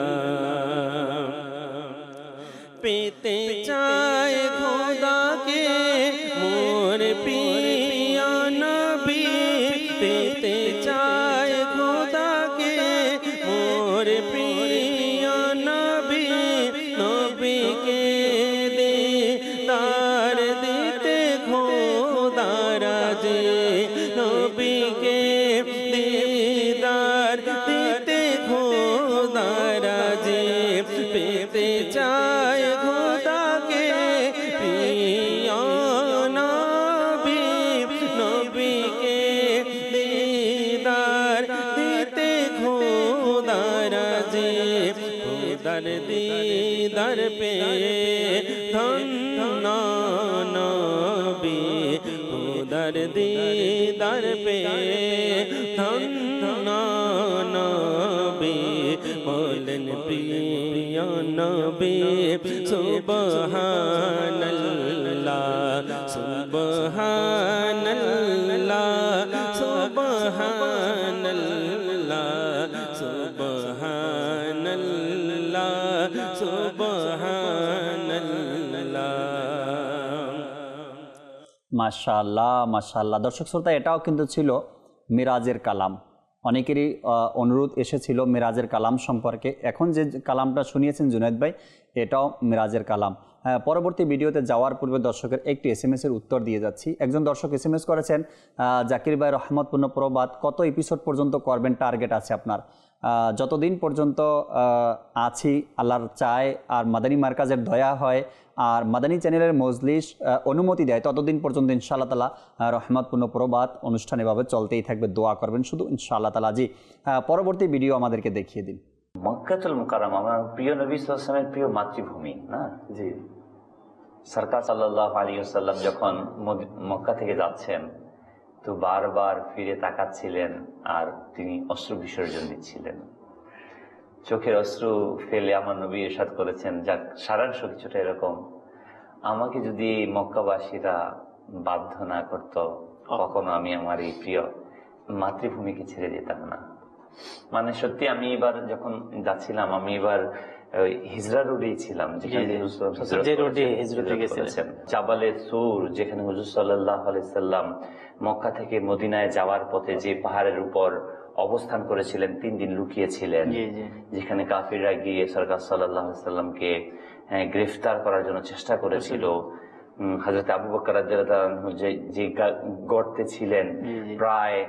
পেতে চায় খোদাকে মোর প্রিয় নবী পেতে চায় খোদাকে মোর প্রিয় নবী নবীকে দিদার দিতে খোদা রাজি নবীকে দিদার দিতে খোদা রাজি পেতে চায় খোদাকে প্রিয় নবী নবীকে দিদার দিতে খোদা রাজি খোদার দিদার পে ধন্য নবী খোদার দিদার পে ধন্য নবী বলেন প্রিয় নবী সুবহানাল্লাহ সুবহানাল্লাহ সুবহানাল্লাহ সুবহানাল্লাহ সুবহানাল্লাহ। মাশাআল্লাহ মাশাআল্লাহ। দর্শক শ্রোতা, এটাও কিন্তু ছিল মিরাজের কালাম। অনেকেরই অনুরোধ এসেছিল মিরাজের কালাম সম্পর্কে। এখন যে কালামটা শুনিয়েছেন জুনায়েদ ভাই, এটাও মিরাজের কালাম। পরবর্তী ভিডিওতে যাওয়ার পূর্বে দর্শকের একটি SMS-এর উত্তর দিয়ে যাচ্ছি। একজন দর্শক SMS করেছেন, জাকির ভাই রহমতপূর্ণ প্রবাদ কত এপিসোড পর্যন্ত করবেন, টার্গেট আছে আপনার? যতদিন পর্যন্ত আছি আল্লাহর চায় আর মাদানী মার্কাজের দয়া হয় আর মাদানী চ্যানেলের মজলিস অনুমতি দেয়, ততদিন পর্যন্ত ইনশাআল্লাহ তাআলা রহমতপূর্ণ প্রবাদ অনুষ্ঠান এভাবে চলতেই থাকবে। দোয়া করবেন শুধু ইনশাআল্লাহ তাআলা। জি, পরবর্তী ভিডিও আমাদেরকে দেখিয়ে দিন। মক্কাতুল মুকাররমা আমার প্রিয় নবী সাল্লাল্লাহু আলাইহি ওয়াসাল্লামের প্রিয় মাতৃভূমি না? জি। সরকার সাল্লাল্লাহু আলাইহি ওয়াসাল্লাম যখন মক্কা থেকে যাচ্ছেন তো বারবার ফিরে তাকাচ্ছিলেন আর তিনি অশ্রু বিসর্জন দিচ্ছিলেন। চোখের অশ্রু ফেলে আমার নবী ইরশাদ করেছেন, যাক সারাংশ কিছুটা এরকম, আমাকে যদি মক্কাবাসীরা বাধ্য না করত কখনো আমি আমার এই প্রিয় মাতৃভূমিকে ছেড়ে যেতাম না। মানে সত্যি আমি এবার যখন যাচ্ছিলাম, আমি এবার হিজরা রোডেই ছিলাম, যেখানে জাবালে সূর, যেখানে হুজুর সাল্লাল্লাহু আলাইহি সাল্লাম মক্কা থেকে মদিনায় যাওয়ার পথে যে পাহাড়ের উপর অবস্থান করেছিলেন, 3 দিন লুকিয়েছিলেন, যেখানে কাফিররা গিয়ে সরকার সাল্লাল্লাহু আলাইহি সাল্লামকে গ্রেফতার করার জন্য চেষ্টা করেছিল। হযরত আবু বকর রাদিয়াল্লাহু আনহু যে গর্তে ছিলেন, প্রায়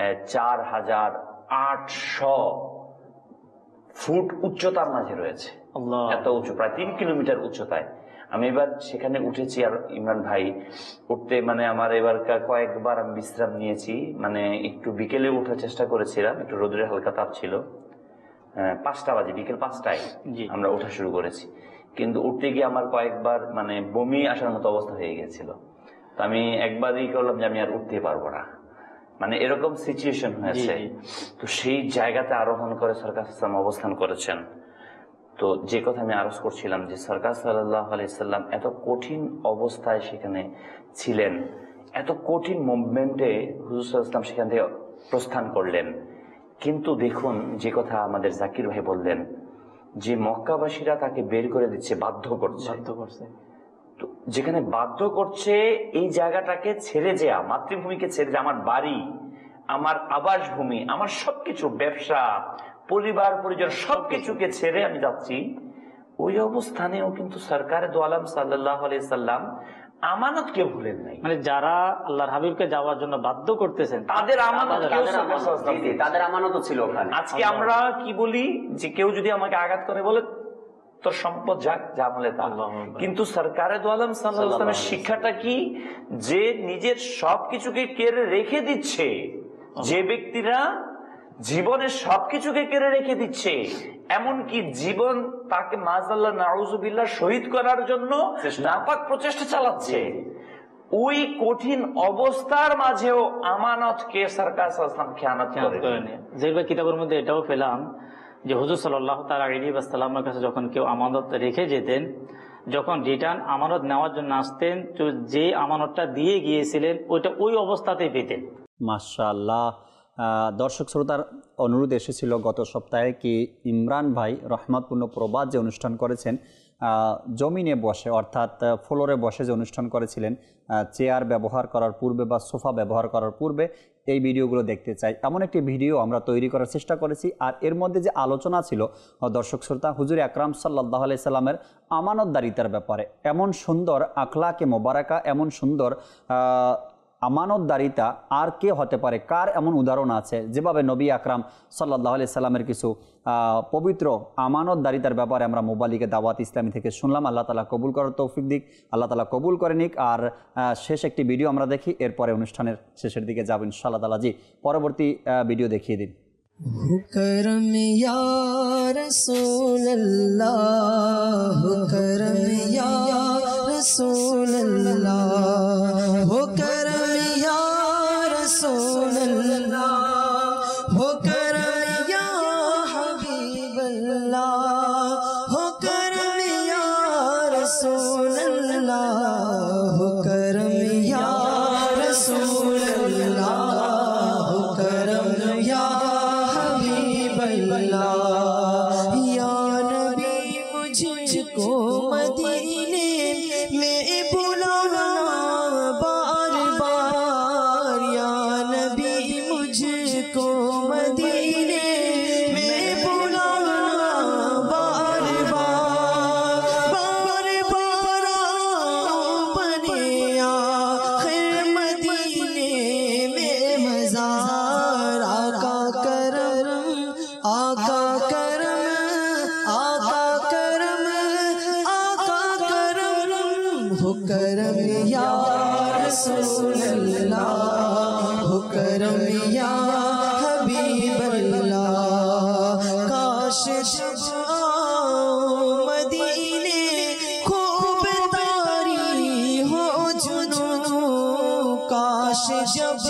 4800 ফুট উচ্চতার মাঝে রয়েছে, এত উঁচু, প্রায় 3 কিলোমিটার উচ্চতায়। আমি এবার সেখানে উঠেছি, আর ইমরান ভাই উঠতে মানে আমার এবার কয়েকবার আমি বিশ্রাম নিয়েছি, মানে একটু বিকেলে ওঠার চেষ্টা করেছিলাম, একটু রোদের হালকা তাপ ছিল, 5টা বাজে, বিকেল 5টায় আমরা ওঠা শুরু করেছি, কিন্তু উঠতে গিয়ে আমার কয়েকবার মানে বমি আসার মতো অবস্থা হয়ে গেছিল। তো আমি একবারই করলাম যে আমি আর উঠতে পারবো না, মানে এরকম সিচুয়েশন হয়েছে। তো সেই জায়গাতে আরোহণ করে সরকার অবস্থান করেছেন। তো যে কথা আমি আরজ করছিলাম যে সরকার সাল্লাল্লাহু আলাইহি সাল্লাম এত কঠিন অবস্থায় সেখানে ছিলেন, এত কঠিন মুভমেন্টে হুজুর সাল্লাল্লাহু আলাইহি ওয়াসাল্লাম সেখান থেকে প্রস্থান করলেন। কিন্তু দেখুন যে কথা আমাদের জাকির ভাই বললেন, যে মক্কাবাসীরা তাকে বের করে দিচ্ছে, বাধ্য করছে। তো যেখানে বাধ্য করছে, এই জায়গাটাকে ছেড়ে যাওয়া, মাতৃভূমিকে ছেড়ে যাওয়া, আমার বাড়ি, আমার আবাসভূমি, আমার সবকিছু, ব্যবসা, পরিবার পরিজন সবকিছুকে ছেড়ে আমি যাচ্ছি, ওই অবস্থানেও কিন্তু সরকারে দো আলম সাল্লাল্লাহু আলাইহি সাল্লাম আমানতকে ভুলেন নাই। মানে যারা আল্লাহর হাবিবকে যাওয়ার জন্য বাধ্য করতেছেন তাদের আমানত ছিল ওখানে। আজকে আমরা কি বলি যে কেউ যদি আমাকে আঘাত করে বলে তোর সম্পদ যাক জামলে তা। কিন্তু সরকারে দু আলম সাল্লাল্লাহু আলাইহি ওয়াসাল্লামের শিক্ষাটা কি, যে নিজের সবকিছুকে কেড়ে রেখে দিচ্ছে, যে ব্যক্তিরা জীবনের সবকিছুকে কেড়ে রেখে দিচ্ছে, এমনকি জীবন তাকে মাযাল্লাহ নাউযুবিল্লাহ শহীদ করার জন্য নাপাক প্রচেষ্টা চালাচ্ছে, ওই কঠিন অবস্থার মাঝেও আমানতকে সরকার সাল্লাল্লাহু আলাইহি ওয়াসাল্লাম খেয়ানত করেন। যেগুলো কিতাবের মধ্যে এটাও পেলাম যে হুজুর সাল্লাল্লাহু তাআলা আলাইহি ওয়াসাল্লামের কাছে যখন কেউ আমানত রেখে যেতেন, যখন রিটার্ন আমানত নেওয়ার জন্য আসতেন, তো যে আমানতটা দিয়ে গিয়েছিলেন ওইটা ওই অবস্থাতেই পেতেন। মাশাআল্লাহ। দর্শক শ্রোতার অনুরোধ এসেছিল গত সপ্তাহে কি ইমরান ভাই রহমতপূর্ণ প্রবাদ যে অনুষ্ঠান করেছেন, জমিনে বসে অর্থাৎ ফ্লোরে বসে যে অনুষ্ঠান করেছিলেন, চেয়ার ব্যবহার করার পূর্বে বা সোফা ব্যবহার করার পূর্বে এই ভিডিওগুলো দেখতে চাই, এমন একটি ভিডিও আমরা তৈরি করার চেষ্টা করেছি। আর এর মধ্যে যে আলোচনা ছিল দর্শক শ্রোতা, হুজুর আকরাম সাল্লাল্লাহু আলাইহি সাল্লামের আমানতদারিতার ব্যাপারে, এমন সুন্দর আখলাকে মোবারকা, এমন সুন্দর আমানতদারিতা আর কে হতে পারে, কার এমন উদাহরণ আছে যেভাবে নবী আকরাম সাল্লাল্লাহু আলাইহি সাল্লামের কিছু পবিত্র আমানতদারিতার ব্যাপারে আমরা মোবালিকে দাওয়াত ইসলামী থেকে শুনলাম। আল্লাহ তাআলা কবুল করার তৌফিক দিক, আল্লাহ তাআলা কবুল করে নিক। আর শেষ একটি ভিডিও আমরা দেখি, এরপরে অনুষ্ঠানের শেষের দিকে যাব ইনশাআল্লাহ তাআলা। জি, পরবর্তী ভিডিও দেখিয়ে দিন। করম ইয়া রাসূলুল্লাহ, করম ইয়া রাসূলুল্লাহ, করম ইয়া রাসূলুল্লাহ, করম ইয়া হাবিবাল্লাহ, করম ইয়া রাসূলুল্লাহ, করম ইয়া রাসূলুল্লাহ, করম ইয়া या नबी मुझको मदीने में बुलाना बार बार, या नबी मुझको मदीने में बुलाना बार बार, बार बार बने आखिर मदीने में मज़ार, आका करम आका करम, आका करम, आका करम, हो करम या रसूलल्लाह, हो करम या हबीबल्लाह। काश जब मदीने खूब तारी हो जुनू, काश जब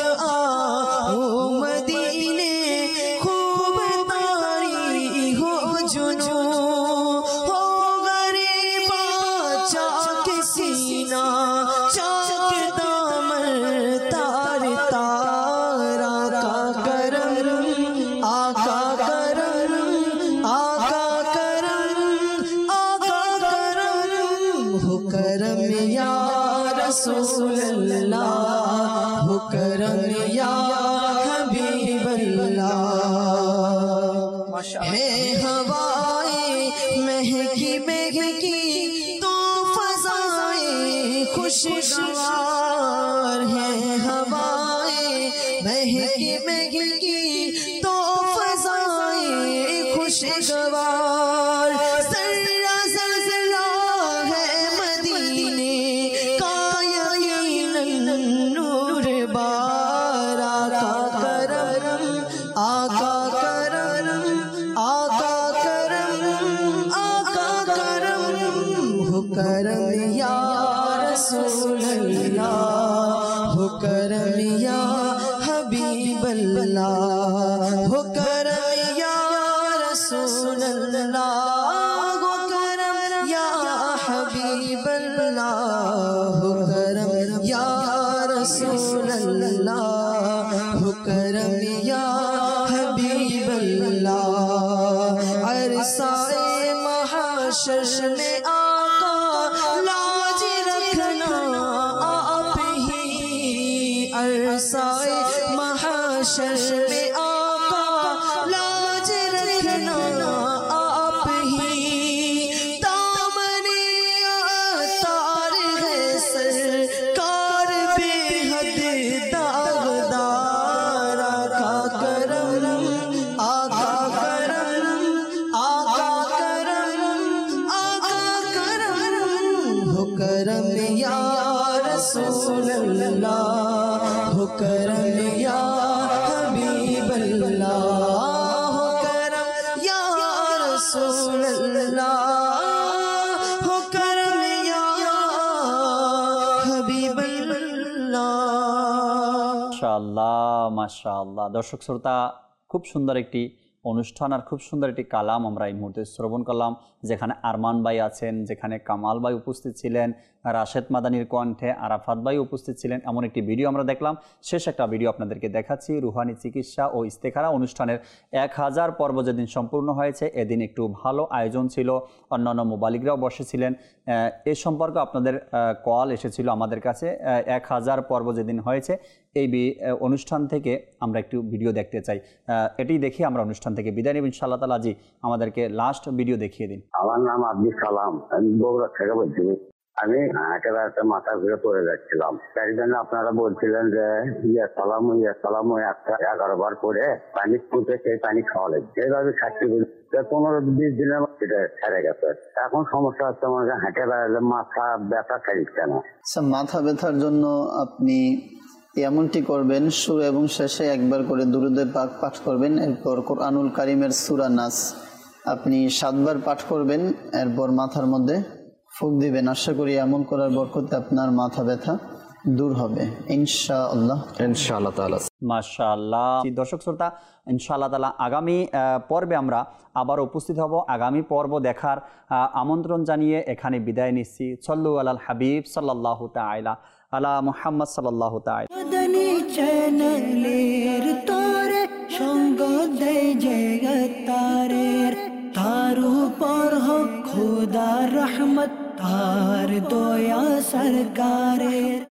मदीने खूब तारी हो जुनू, हो गरीबा चाक सीना चाक दामन तार तार, आका करम, आका करम, आका करम, आका करम, हो करम या रसूलल्लाह, हो करम या है हवाएं महकी महकी तो फज़ाएं खुशगवार, है हवाएं महकी महकी तो फज़ाएं खुशगवार, ज़र्रा ज़र्रा है मदीने का यकीनन नूर बार, आका करम, आका करम, आका करम, आका करम, हो करम या रसूलल्लाह, हो करम या हबीबल्लाह, हो करम या रसूलल्लाह, हो करम या हबीबल्लाह, हो करम या रसूलल्लाह, हो करम या अरसाए महशर में आका लाज रखना आप ही, अरसाए महशर में आका लाज रखना आप ही, दामने तार है सरकार बेहद दागदार, आका करम, आका करम, आका करम, करम या हबीब अल्लाह, हो करम या रसूल अल्लाह, हो करम या हबीब अल्लाह। মাশাআল্লাহ মাশাআল্লাহ। দর্শক শ্রোতা, খুব সুন্দর একটি অনুষ্ঠান আর খুব সুন্দর একটি কালাম আমরা এই মুহূর্তে শ্রবণ করলাম, যেখানে আরমান ভাই আছেন, যেখানে কামাল ভাই উপস্থিত ছিলেন, রাশেদ মাদানির কণ্ঠে আরাফাত ভাই উপস্থিত ছিলেন, এমন একটি ভিডিও আমরা দেখলাম। শেষ একটা ভিডিও আপনাদেরকে দেখাচ্ছি। রুহানি চিকিৎসা ও ইস্তেখারা অনুষ্ঠানের 1000 পর্ব যেদিন সম্পূর্ণ হয়েছে, এদিন একটু ভালো আয়োজন ছিল, অন্যান্য মুবালিকরাও বসেছিলেন। এ সম্পর্কে আপনাদের কল এসেছিল আমাদের কাছে। 1000 পর্ব যেদিন হয়েছে, এই অনুষ্ঠান থেকে আমরা একটু ভিডিও দেখতে চাই। এটি দেখে আমরা অনুষ্ঠান থেকে বিদায় নেব ইনশাআল্লাহ তাআলা। জি, আমাদেরকে লাস্ট ভিডিও দেখিয়ে দিন। আমার নাম আব্দুল সালাম, আমি বগুড়া থেকে বলছি। আমি একেবারে একটা মাথা ঘুরে পড়ে যাচ্ছিলাম, তাই জন্য আপনারা বলছিলেন যে ইয়া সালাম 11 বার করে পানি ফুটে সেই পানি খাওয়া লাগবে। এইভাবে 15-20 দিনের মধ্যে ছেড়ে গেছে। এখন সমস্যা হচ্ছে আমার হাঁটে বেড়ালে মাথা ব্যথা ছাড়ছে না। মাথা ব্যথার জন্য আপনি এমনটি করবেন, শুরু এবং শেষে একবার করে দুরূদে পাক পাঠ করবেন। এরপর কোরআনুল কারীমের সূরা নাস আপনি 7 বার পাঠ করবেন। এরপর মাথার মধ্যে ফুঁক দিবেন। আশা করি এমন করার বরকতে আপনার মাথা ব্যথা দূর হবে ইনশাআল্লাহ তাআলা। মাশাআল্লাহ। দর্শক শ্রোতা, ইনশাআল্লাহ তাআলা আগামী পর্বে আমরা আবার উপস্থিত হব। আগামী পর্ব দেখার আমন্ত্রণ জানিয়ে এখানে বিদায় নিচ্ছি। সল্লু আলাল হাবিব সাল্লাল্লাহু তাআলা আলা মুহাম্মদ সাল্লাল্লাহু তাআলা। মাদানী চ্যানেলের তোরে সঙ্গ দেয় জগতারের, তার উপর হোক খোদার রহমত, তার দয়া সরকারের।